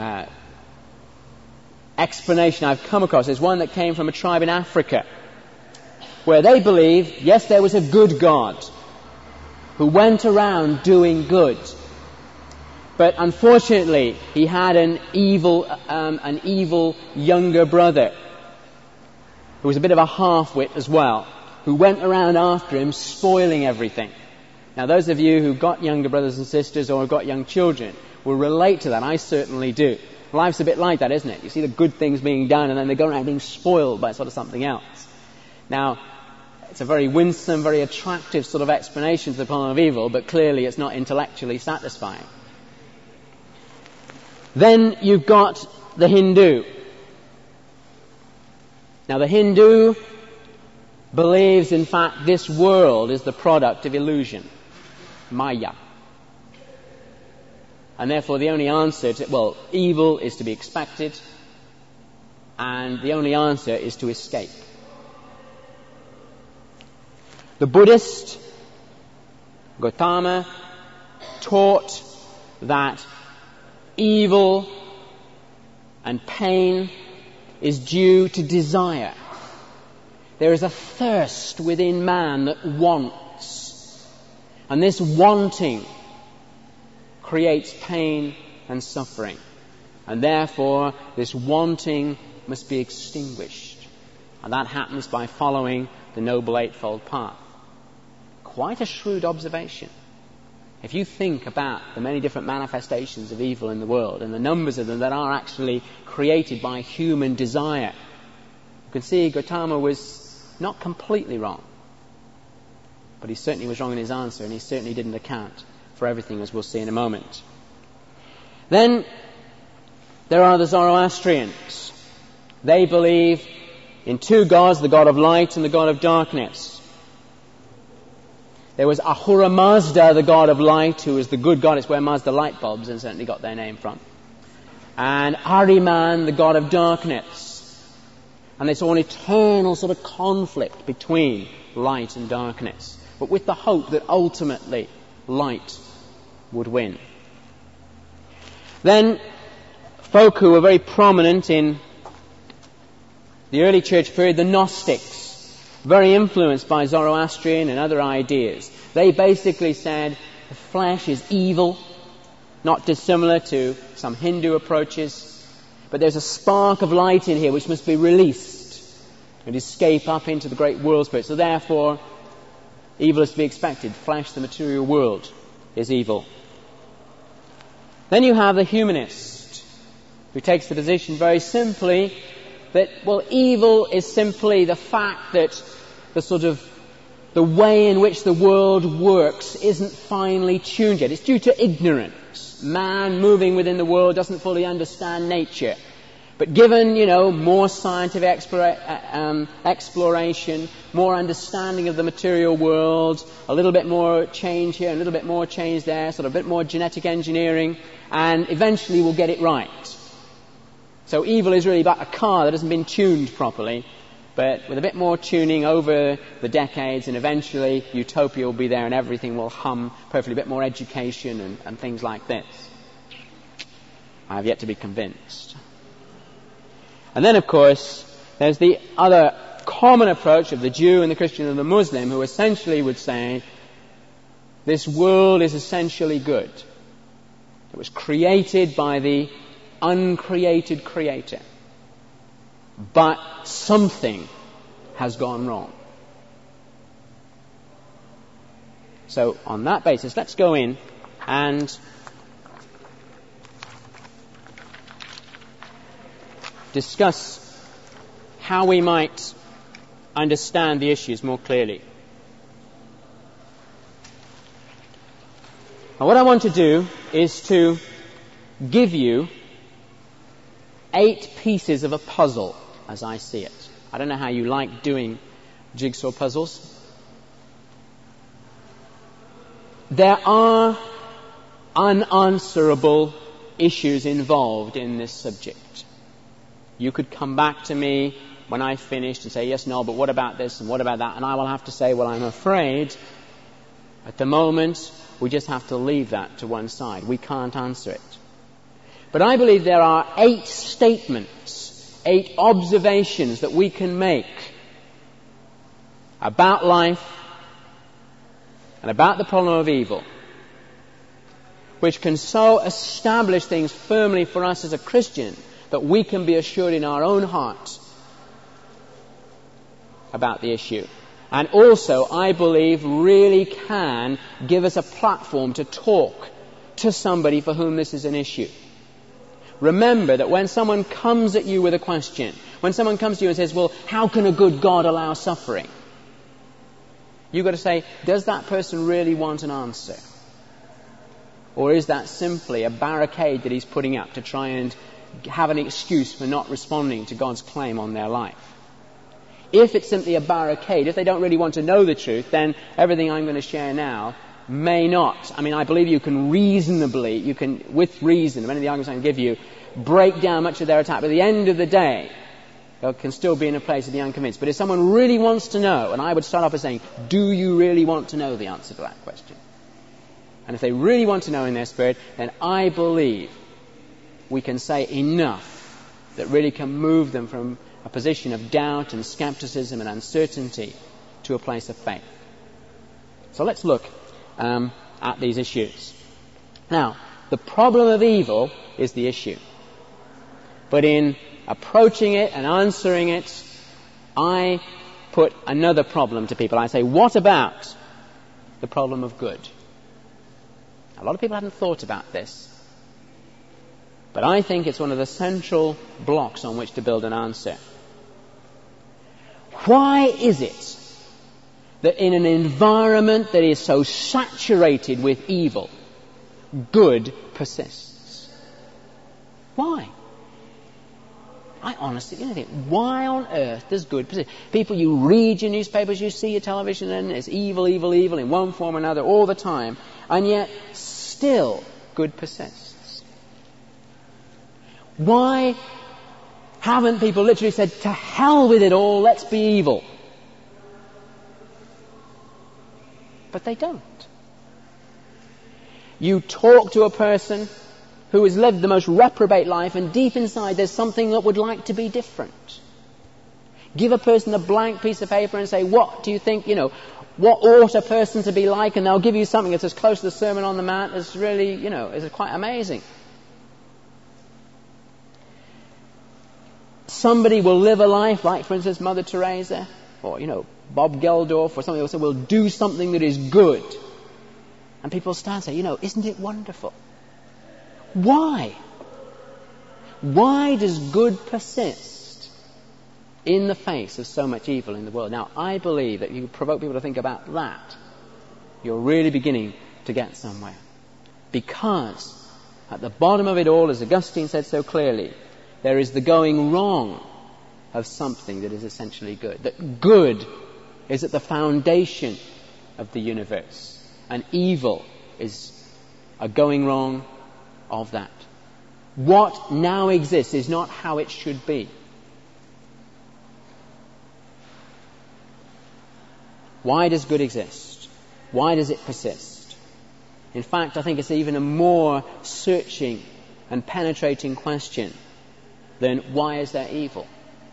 explanation I've come across is one that came from a tribe in Africa, where they believed, yes, there was a good God who went around doing good, but unfortunately he had an evil younger brother who was a bit of a half-wit as well, who went around after him spoiling everything. Now those of you who've got younger brothers and sisters or have got young children will relate to that. I certainly do. Life's a bit like that, isn't it? You see the good things being done and then they go around being spoiled by sort of something else. Now, it's a very winsome, very attractive sort of explanation to the problem of evil, but clearly it's not intellectually satisfying. Then you've got the Hindu. Now the Hindu believes, in fact, this world is the product of illusion, Maya. And therefore the only answer to, well, evil is to be expected, and the only answer is to escape. The Buddhist, Gautama, taught that evil and pain is due to desire. There is a thirst within man that wants, and this wanting creates pain and suffering, and therefore this wanting must be extinguished, and that happens by following the Noble Eightfold Path. Quite a shrewd observation. If you think about the many different manifestations of evil in the world and the numbers of them that are actually created by human desire, you can see Gautama was not completely wrong, but he certainly was wrong in his answer, and he certainly didn't account for everything, as we'll see in a moment. Then there are the Zoroastrians. They believe in two gods, the god of light and the god of darkness. There was Ahura Mazda, the god of light, who was the good god. It's where Mazda light bulbs incidentally got their name from. And Ahriman, the god of darkness. And they saw an eternal sort of conflict between light and darkness, but with the hope that ultimately light would win. Then folk who were very prominent in the early church period, the Gnostics, very influenced by Zoroastrian and other ideas. They basically said the flesh is evil, not dissimilar to some Hindu approaches, but there's a spark of light in here which must be released and escape up into the great world spirit. So therefore, evil is to be expected. Flesh, the material world, is evil. Then you have the humanist, who takes the position very simply that, well, evil is simply the fact that the way in which the world works isn't finely tuned yet. It's due to ignorance. Man moving within the world doesn't fully understand nature. But given, more scientific exploration, more understanding of the material world, a little bit more change here, a little bit more change there, sort of a bit more genetic engineering, and eventually we'll get it right. So evil is really about a car that hasn't been tuned properly, but with a bit more tuning over the decades, and eventually utopia will be there and everything will hum perfectly, a bit more education and things like this. I have yet to be convinced. And then, of course, there's the other common approach of the Jew and the Christian and the Muslim, who essentially would say this world is essentially good. It was created by the uncreated Creator. But something has gone wrong. So on that basis, let's go in and discuss how we might understand the issues more clearly. And what I want to do is to give you 8 pieces of a puzzle as I see it. I don't know how you like doing jigsaw puzzles. There are unanswerable issues involved in this subject. You could come back to me when I finished and say, yes, no, but what about this and what about that? And I will have to say, well, I'm afraid at the moment we just have to leave that to one side. We can't answer it. But I believe there are 8 statements, 8 observations that we can make about life and about the problem of evil, which can so establish things firmly for us as a Christian that we can be assured in our own heart about the issue. And also, I believe, really can give us a platform to talk to somebody for whom this is an issue. Remember that when someone comes at you with a question, when someone comes to you and says, well, how can a good God allow suffering? You've got to say, does that person really want an answer? Or is that simply a barricade that he's putting up to try and have an excuse for not responding to God's claim on their life? If it's simply a barricade, if they don't really want to know the truth, then everything I'm going to share now may not. I mean, I believe you can with reason, many of the arguments I can give you, break down much of their attack. But at the end of the day, they can still be in a place of the unconvinced. But if someone really wants to know, and I would start off by saying, do you really want to know the answer to that question? And if they really want to know in their spirit, then I believe we can say enough that really can move them from a position of doubt and skepticism and uncertainty to a place of faith. So let's look at these issues. Now, the problem of evil is the issue. But in approaching it and answering it, I put another problem to people. I say, what about the problem of good? A lot of people hadn't thought about this. But I think it's one of the central blocks on which to build an answer. Why is it that in an environment that is so saturated with evil, good persists? Why? I honestly think, why on earth does good persist? People, you read your newspapers, you see your television, and it's evil, evil, evil in one form or another all the time, and yet still good persists. Why haven't people literally said, to hell with it all, let's be evil? But they don't. You talk to a person who has lived the most reprobate life, and deep inside there's something that would like to be different. Give a person a blank piece of paper and say, what do you think, what ought a person to be like? And they'll give you something that's as close to the Sermon on the Mount as really, is quite amazing. Somebody will live a life like, for instance, Mother Teresa, or, Bob Geldof, or something else, will do something that is good. And people start and say, isn't it wonderful? Why? Why does good persist in the face of so much evil in the world? Now, I believe that you provoke people to think about that, you're really beginning to get somewhere. Because at the bottom of it all, as Augustine said so clearly, there is the going wrong of something that is essentially good. That good is at the foundation of the universe, and evil is a going wrong of that. What now exists is not how it should be. Why does good exist? Why does it persist? In fact, I think it's even a more searching and penetrating question than why is there evil?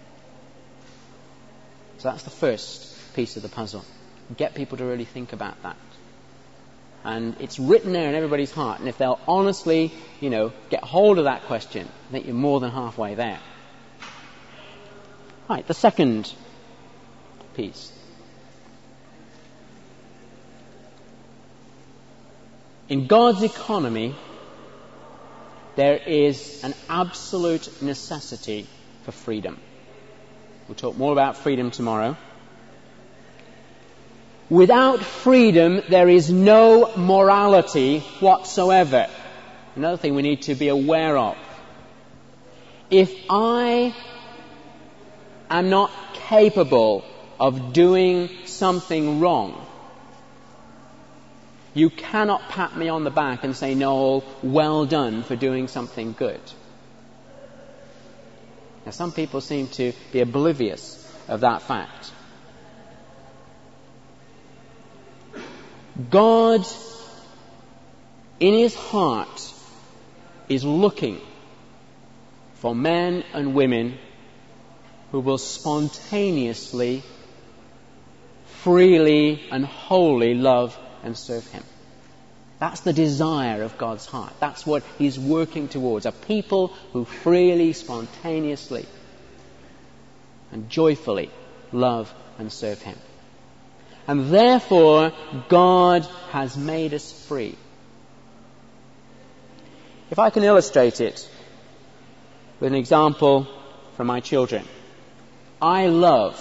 So that's the first piece of the puzzle. Get people to really think about that. And it's written there in everybody's heart. And if they'll honestly, get hold of that question, I think you're more than halfway there. Right, the second piece. In God's economy, there is an absolute necessity for freedom. We'll talk more about freedom tomorrow. Without freedom, there is no morality whatsoever. Another thing we need to be aware of. If I am not capable of doing something wrong, you cannot pat me on the back and say, Noel, well done for doing something good. Now, some people seem to be oblivious of that fact. God, in his heart, is looking for men and women who will spontaneously, freely and wholly love and serve him. That's the desire of God's heart. That's what he's working towards. A people who freely, spontaneously and joyfully love and serve him. And therefore, God has made us free. If I can illustrate it with an example from my children. I love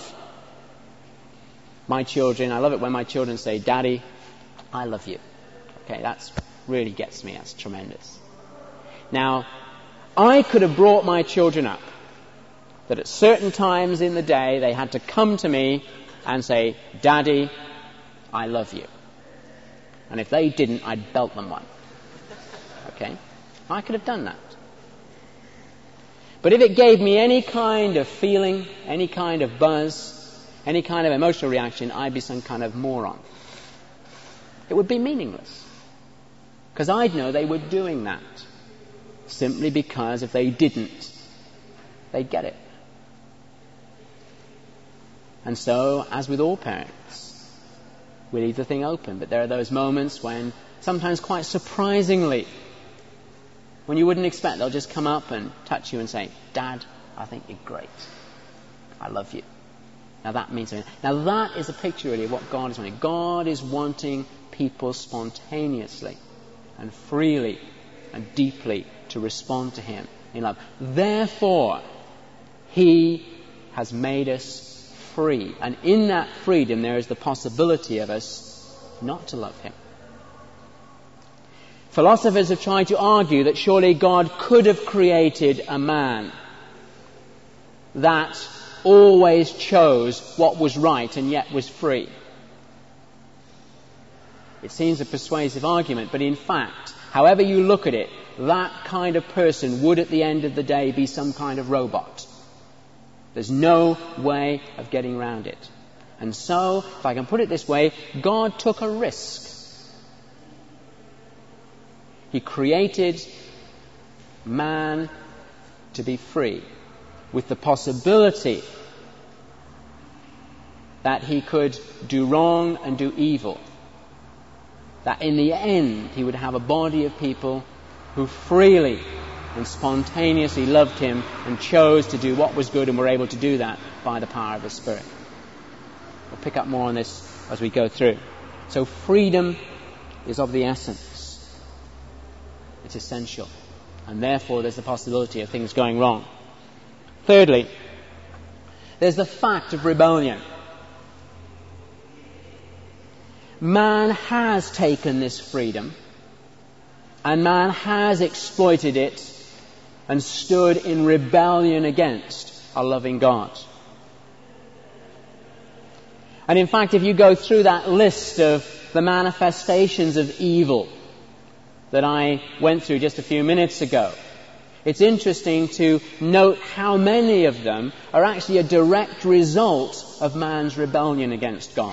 my children. I love it when my children say, Daddy, I love you. Okay, that really gets me. That's tremendous. Now, I could have brought my children up that at certain times in the day they had to come to me and say, Daddy, I love you. And if they didn't, I'd belt them one. Okay? I could have done that. But if it gave me any kind of feeling, any kind of buzz, any kind of emotional reaction, I'd be some kind of moron. It would be meaningless. Because I'd know they were doing that. Simply because if they didn't, they'd get it. And so, as with all parents, we leave the thing open. But there are those moments when, sometimes quite surprisingly, when you wouldn't expect, they'll just come up and touch you and say, Dad, I think you're great. I love you. Now that means something. Now that is a picture really of what God is wanting. God is wanting people spontaneously and freely and deeply to respond to him in love. Therefore, he has made us free. And in that freedom there is the possibility of us not to love him. Philosophers have tried to argue that surely God could have created a man that always chose what was right and yet was free. It seems a persuasive argument, but in fact, however you look at it, that kind of person would at the end of the day be some kind of robot. There's no way of getting around it. And so, if I can put it this way, God took a risk. He created man to be free, with the possibility that he could do wrong and do evil. That in the end he would have a body of people who freely and spontaneously loved him and chose to do what was good and were able to do that by the power of the Spirit. We'll pick up more on this as we go through. So freedom is of the essence. It's essential. And therefore there's the possibility of things going wrong. Thirdly, there's the fact of rebellion. Man has taken this freedom and man has exploited it and stood in rebellion against a loving God. And in fact, if you go through that list of the manifestations of evil that I went through just a few minutes ago, it's interesting to note how many of them are actually a direct result of man's rebellion against God.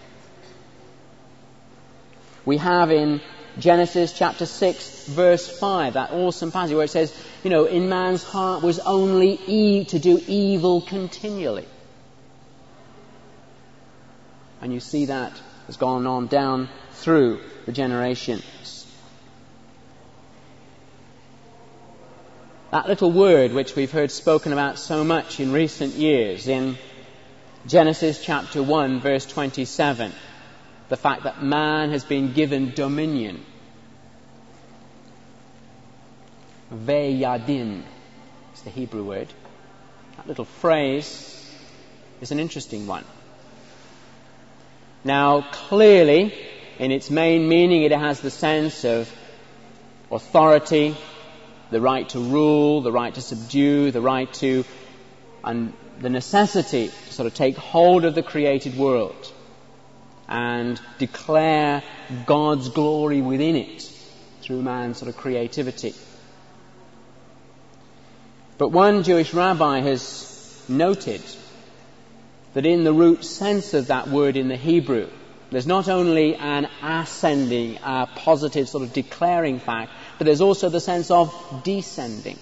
We have in Genesis chapter 6 verse 5, that awesome passage where it says, in man's heart was only to do evil continually. And you see that has gone on down through the generations. That little word which we've heard spoken about so much in recent years in Genesis chapter 1 verse 27, the fact that man has been given dominion. Veyadin is the Hebrew word. That little phrase is an interesting one. Now, clearly, in its main meaning, it has the sense of authority, the right to rule, the right to subdue, the right to, and the necessity to sort of take hold of the created world and declare God's glory within it through man's sort of creativity. But one Jewish rabbi has noted that in the root sense of that word in the Hebrew, there's not only an ascending, a positive sort of declaring fact, but there's also the sense of descending.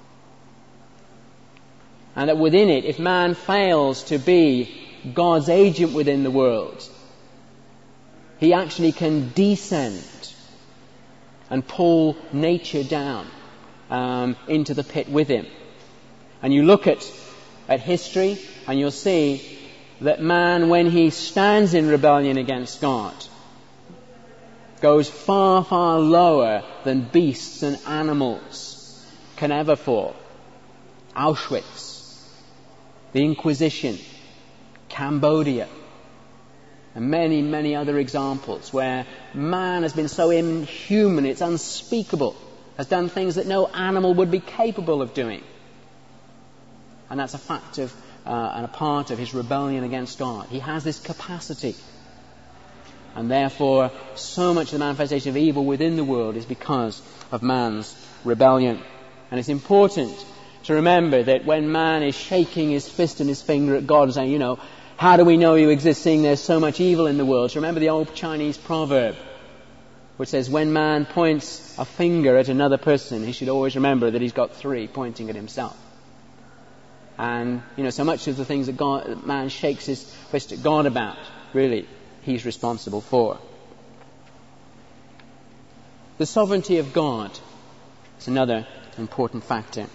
And that within it, if man fails to be God's agent within the world, he actually can descend and pull nature down into the pit with him. And you look at history and you'll see that man, when he stands in rebellion against God, goes far, far lower than beasts and animals can ever fall. Auschwitz, the Inquisition, Cambodia, and many, many other examples where man has been so inhuman, it's unspeakable, has done things that no animal would be capable of doing. And that's a fact of and a part of his rebellion against God. He has this capacity. And therefore, so much of the manifestation of evil within the world is because of man's rebellion. And it's important to remember that when man is shaking his fist and his finger at God and saying, how do we know you exist, seeing there's so much evil in the world? So remember the old Chinese proverb, which says when man points a finger at another person, he should always remember that he's got three pointing at himself. And, so much of the things that man shakes his fist at God about, really, he's responsible for. The sovereignty of God is another important factor.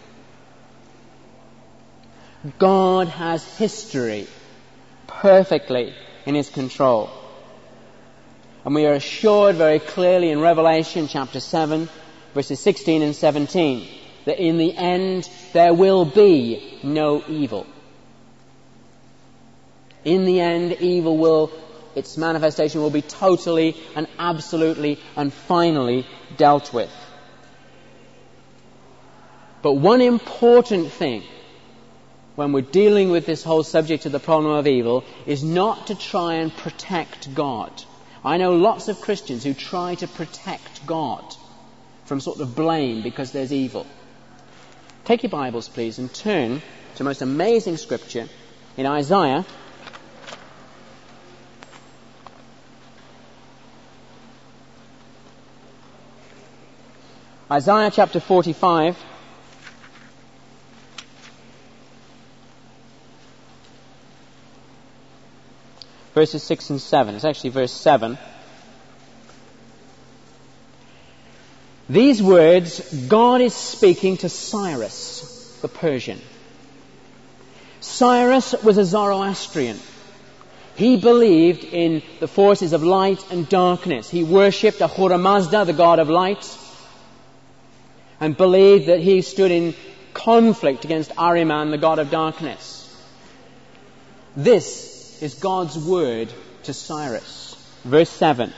God has history perfectly in his control. And we are assured very clearly in Revelation chapter 7, verses 16 and 17, that in the end there will be no evil. In the end, its manifestation will be totally and absolutely and finally dealt with. But one important thing when we're dealing with this whole subject of the problem of evil is not to try and protect God. I know lots of Christians who try to protect God from sort of blame because there's evil. Take your Bibles, please, and turn to the most amazing scripture in Isaiah. Isaiah chapter 45. Verses 6 and 7. It's actually verse 7. These words, God is speaking to Cyrus, the Persian. Cyrus was a Zoroastrian. He believed in the forces of light and darkness. He worshipped Ahura Mazda, the god of light, and believed that he stood in conflict against Ahriman, the god of darkness. This is God's word to Cyrus. Verse 7.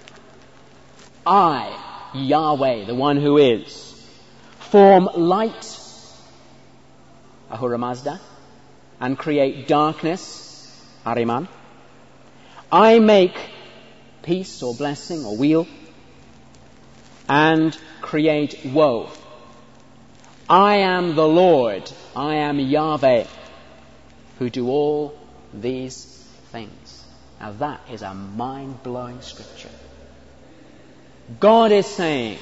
I, Yahweh, the one who is, form light, Ahura Mazda, and create darkness, Ahriman. I make peace or blessing or weal, and create woe. I am the Lord, I am Yahweh, who do all these things. Now that is a mind-blowing scripture. God is saying,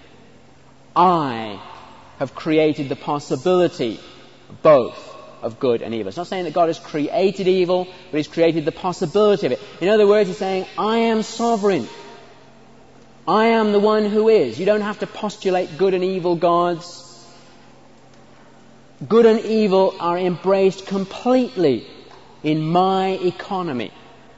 I have created the possibility both of good and evil. It's not saying that God has created evil, but He's created the possibility of it. In other words, He's saying, I am sovereign. I am the one who is. You don't have to postulate good and evil gods. Good and evil are embraced completely in my economy.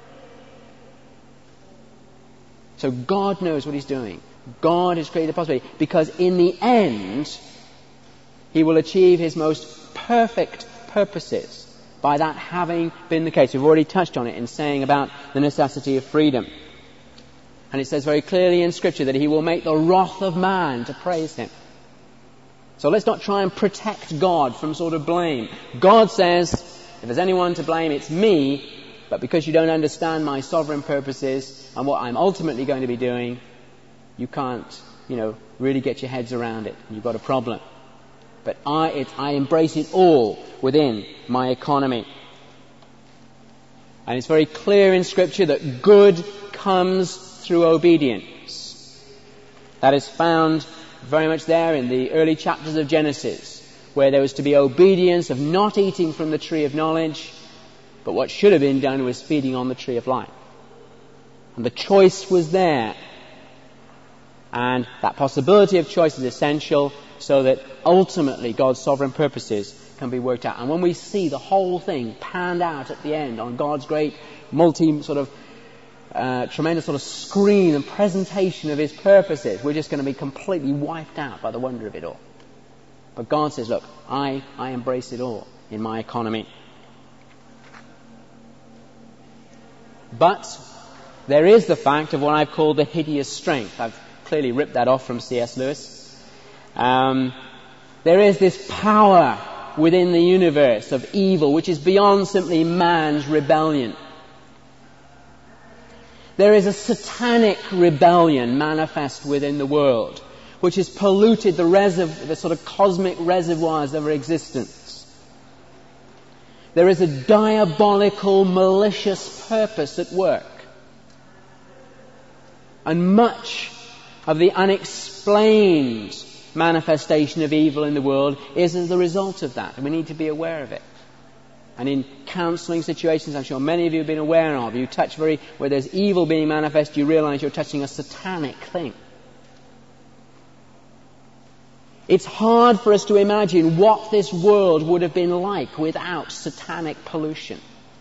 So God knows what He's doing. God has created the possibility, because in the end He will achieve His most perfect purposes by that having been the case. We've already touched on it in saying about the necessity of freedom. And it says very clearly in Scripture that he will make the wrath of man to praise him. So let's not try and protect God from sort of blame. God says, if there's anyone to blame, it's me, but because you don't understand my sovereign purposes and what I'm ultimately going to be doing, you can't, really get your heads around it. You've got a problem. But I embrace it all within my economy. And it's very clear in Scripture that good comes through obedience. That is found very much there in the early chapters of Genesis, where there was to be obedience of not eating from the tree of knowledge, but what should have been done was feeding on the tree of life. And the choice was there. And that possibility of choice is essential so that ultimately God's sovereign purposes can be worked out. And when we see the whole thing panned out at the end on God's great tremendous sort of screen and presentation of his purposes, we're just going to be completely wiped out by the wonder of it all. But God says, look, I embrace it all in my economy. But there is the fact of what I've called the hideous strength. I've clearly ripped that off from C.S. Lewis. There is this power within the universe of evil which is beyond simply man's rebellion. There is a satanic rebellion manifest within the world which has polluted the sort of cosmic reservoirs of our existence. There is a diabolical, malicious purpose at work. And much of the unexplained manifestation of evil in the world is as a result of that, and we need to be aware of it. And in counselling situations, I'm sure many of you have been aware of, where there's evil being manifest, you realise you're touching a satanic thing. It's hard for us to imagine what this world would have been like without satanic pollution.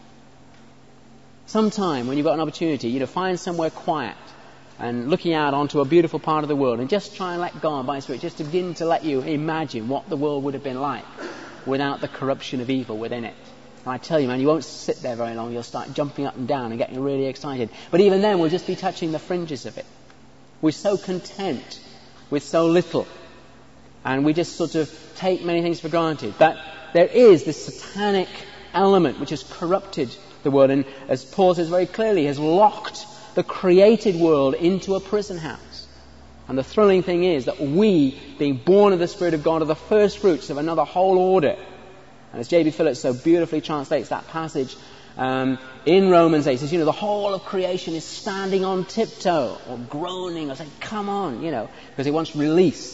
Sometime when you've got an opportunity, find somewhere quiet and looking out onto a beautiful part of the world and just try and let God by His Spirit just to begin to let you imagine what the world would have been like without the corruption of evil within it. And I tell you, man, you won't sit there very long. You'll start jumping up and down and getting really excited. But even then, we'll just be touching the fringes of it. We're so content with so little. And we just sort of take many things for granted. But there is this satanic element which has corrupted the world. And as Paul says very clearly, has locked the created world into a prison house. And the thrilling thing is that we, being born of the Spirit of God, are the first fruits of another whole order. And as J.B. Phillips so beautifully translates that passage in Romans 8, he says, the whole of creation is standing on tiptoe or groaning or saying, come on, because it wants release.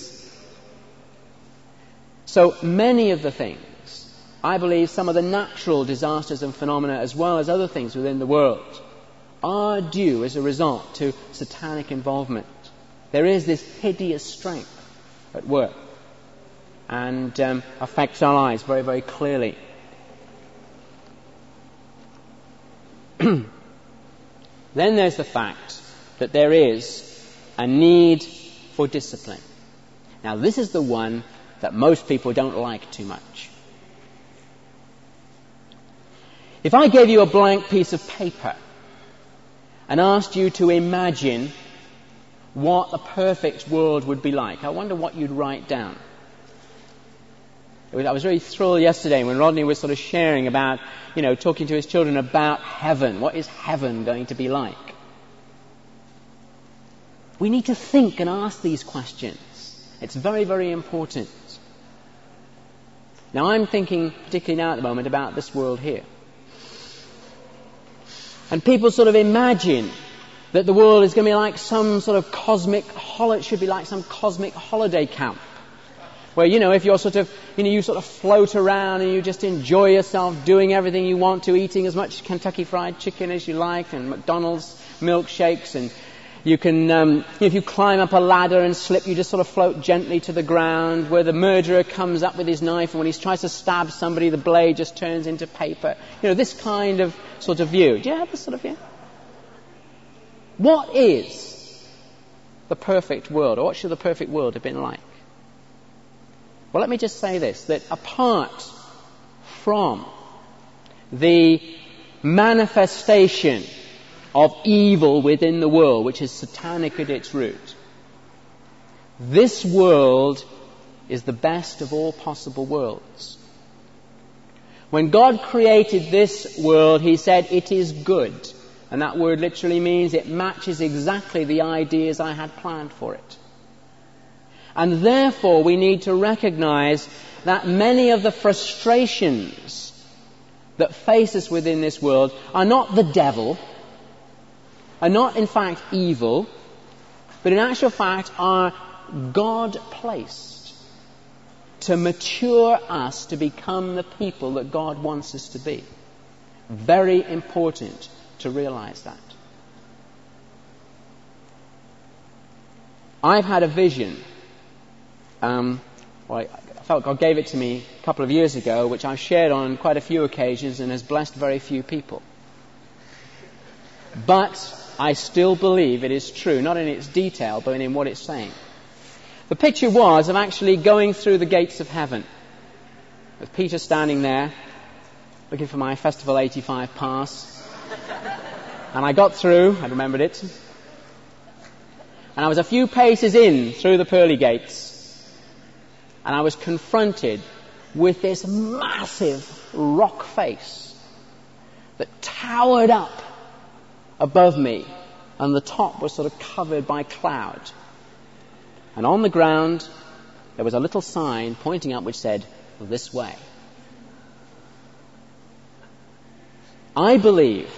So many of the things, I believe some of the natural disasters and phenomena as well as other things within the world are due as a result to satanic involvement. There is this hideous strength at work and affects our lives very, very clearly. Then there's the fact that there is a need for discipline. Now this is the one that most people don't like too much. If I gave you a blank piece of paper and asked you to imagine what a perfect world would be like, I wonder what you'd write down. I was really thrilled yesterday when Rodney was sort of sharing about, talking to his children about heaven. What is heaven going to be like? We need to think and ask these questions. It's very, very important. Now I'm thinking, particularly now at the moment, about this world here. And people sort of imagine that the world is going to be like some sort of it should be like some cosmic holiday camp. Where, if you're you sort of float around and you just enjoy yourself doing everything you want to, eating as much Kentucky Fried Chicken as you like and McDonald's milkshakes, and you can, if you climb up a ladder and slip, you just sort of float gently to the ground, where the murderer comes up with his knife and when he tries to stab somebody, the blade just turns into paper. This kind of sort of view. Do you have this sort of view? What is the perfect world, or what should the perfect world have been like? Well, let me just say this, that apart from the manifestation of evil within the world, which is satanic at its root. This world is the best of all possible worlds. When God created this world, He said, "It is good." And that word literally means it matches exactly the ideas I had planned for it. And therefore we need to recognize that many of the frustrations that face us within this world are not the devil, are not in fact evil, but in actual fact are God-placed to mature us to become the people that God wants us to be. Very important to realize that. I've had a vision. I felt God gave it to me a couple of years ago, which I've shared on quite a few occasions and has blessed very few people. But I still believe it is true, not in its detail, but in what it's saying. The picture was of actually going through the gates of heaven, with Peter standing there, looking for my Festival 85 pass. And I got through, I remembered it, and I was a few paces in through the pearly gates, and I was confronted with this massive rock face that towered up above me, and the top was sort of covered by cloud. And on the ground there was a little sign pointing up which said, "This way." I believe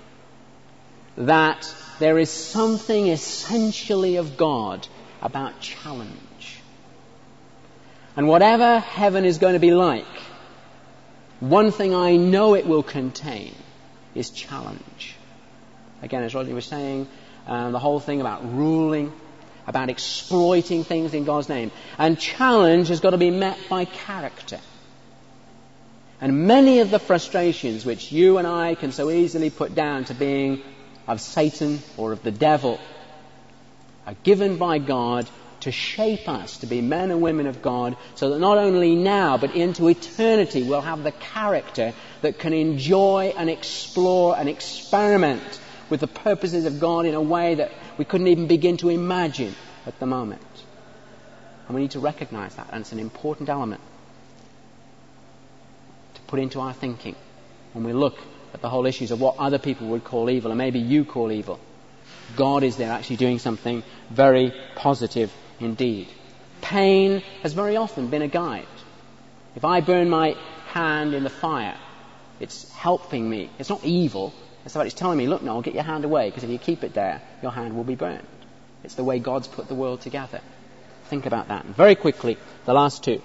that there is something essentially of God about challenge. And whatever heaven is going to be like, one thing I know it will contain is challenge. Again, as Rodney was saying, the whole thing about ruling, about exploiting things in God's name. And challenge has got to be met by character. And many of the frustrations which you and I can so easily put down to being of Satan or of the devil are given by God to shape us to be men and women of God, so that not only now but into eternity we'll have the character that can enjoy and explore and experiment with the purposes of God in a way that we couldn't even begin to imagine at the moment. And we need to recognize that, and it's an important element to put into our thinking when we look at the whole issues of what other people would call evil, and maybe you call evil. God is there actually doing something very positive indeed. Pain has very often been a guide. If I burn my hand in the fire, it's helping me. It's not evil. It's about it's telling me, look, Noel, get your hand away, because if you keep it there, your hand will be burned. It's the way God's put the world together. Think about that. And very quickly, the last two.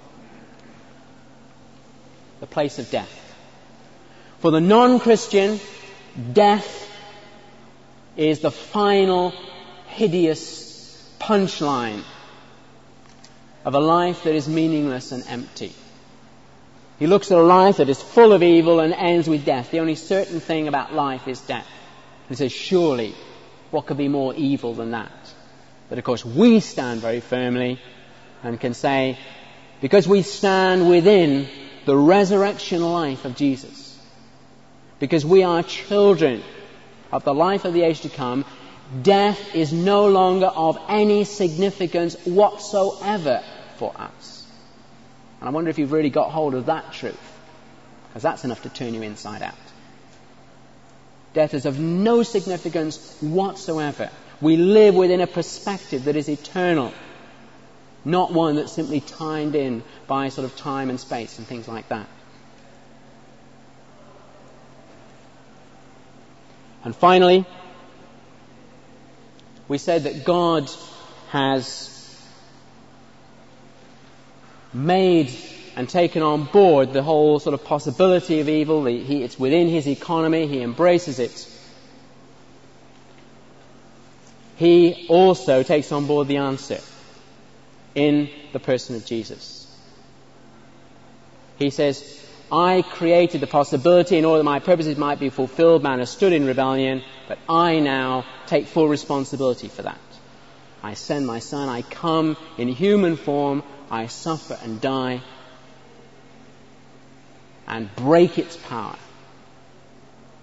The place of death. For the non-Christian, death is the final, hideous punchline of a life that is meaningless and empty. He looks at a life that is full of evil and ends with death. The only certain thing about life is death. He says, surely, what could be more evil than that? But of course, we stand very firmly and can say, because we stand within the resurrection life of Jesus, because we are children of the life of the age to come, death is no longer of any significance whatsoever for us. And I wonder if you've really got hold of that truth, because that's enough to turn you inside out. Death is of no significance whatsoever. We live within a perspective that is eternal, not one that's simply timed in by sort of time and space and things like that. And finally, we said that God has made and taken on board the whole sort of possibility of evil. It's within His economy. He embraces it. He also takes on board the answer in the person of Jesus. He says, I created the possibility in order that my purposes might be fulfilled. Man has stood in rebellion, but I now take full responsibility for that. I send my Son, I come in human form, I suffer and die and break its power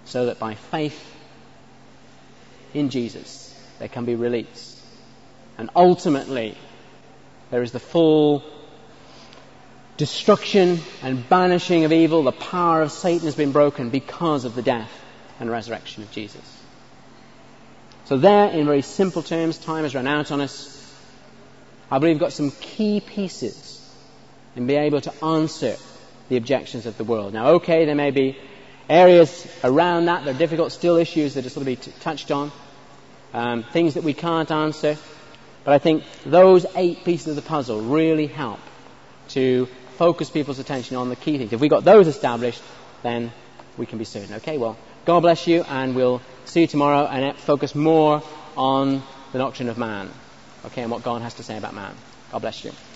so that by faith in Jesus there can be release. And ultimately there is the full destruction and banishing of evil. The power of Satan has been broken because of the death and resurrection of Jesus. So there, in very simple terms, time has run out on us. I believe we've got some key pieces in being able to answer the objections of the world. Now, okay, there may be areas around that are difficult, still issues that are sort of be touched on, things that we can't answer. But I think those 8 pieces of the puzzle really help to focus people's attention on the key things. If we got those established, then we can be certain. Okay, well, God bless you, and we'll see you tomorrow and focus more on the doctrine of man, okay, and what God has to say about man. God bless you.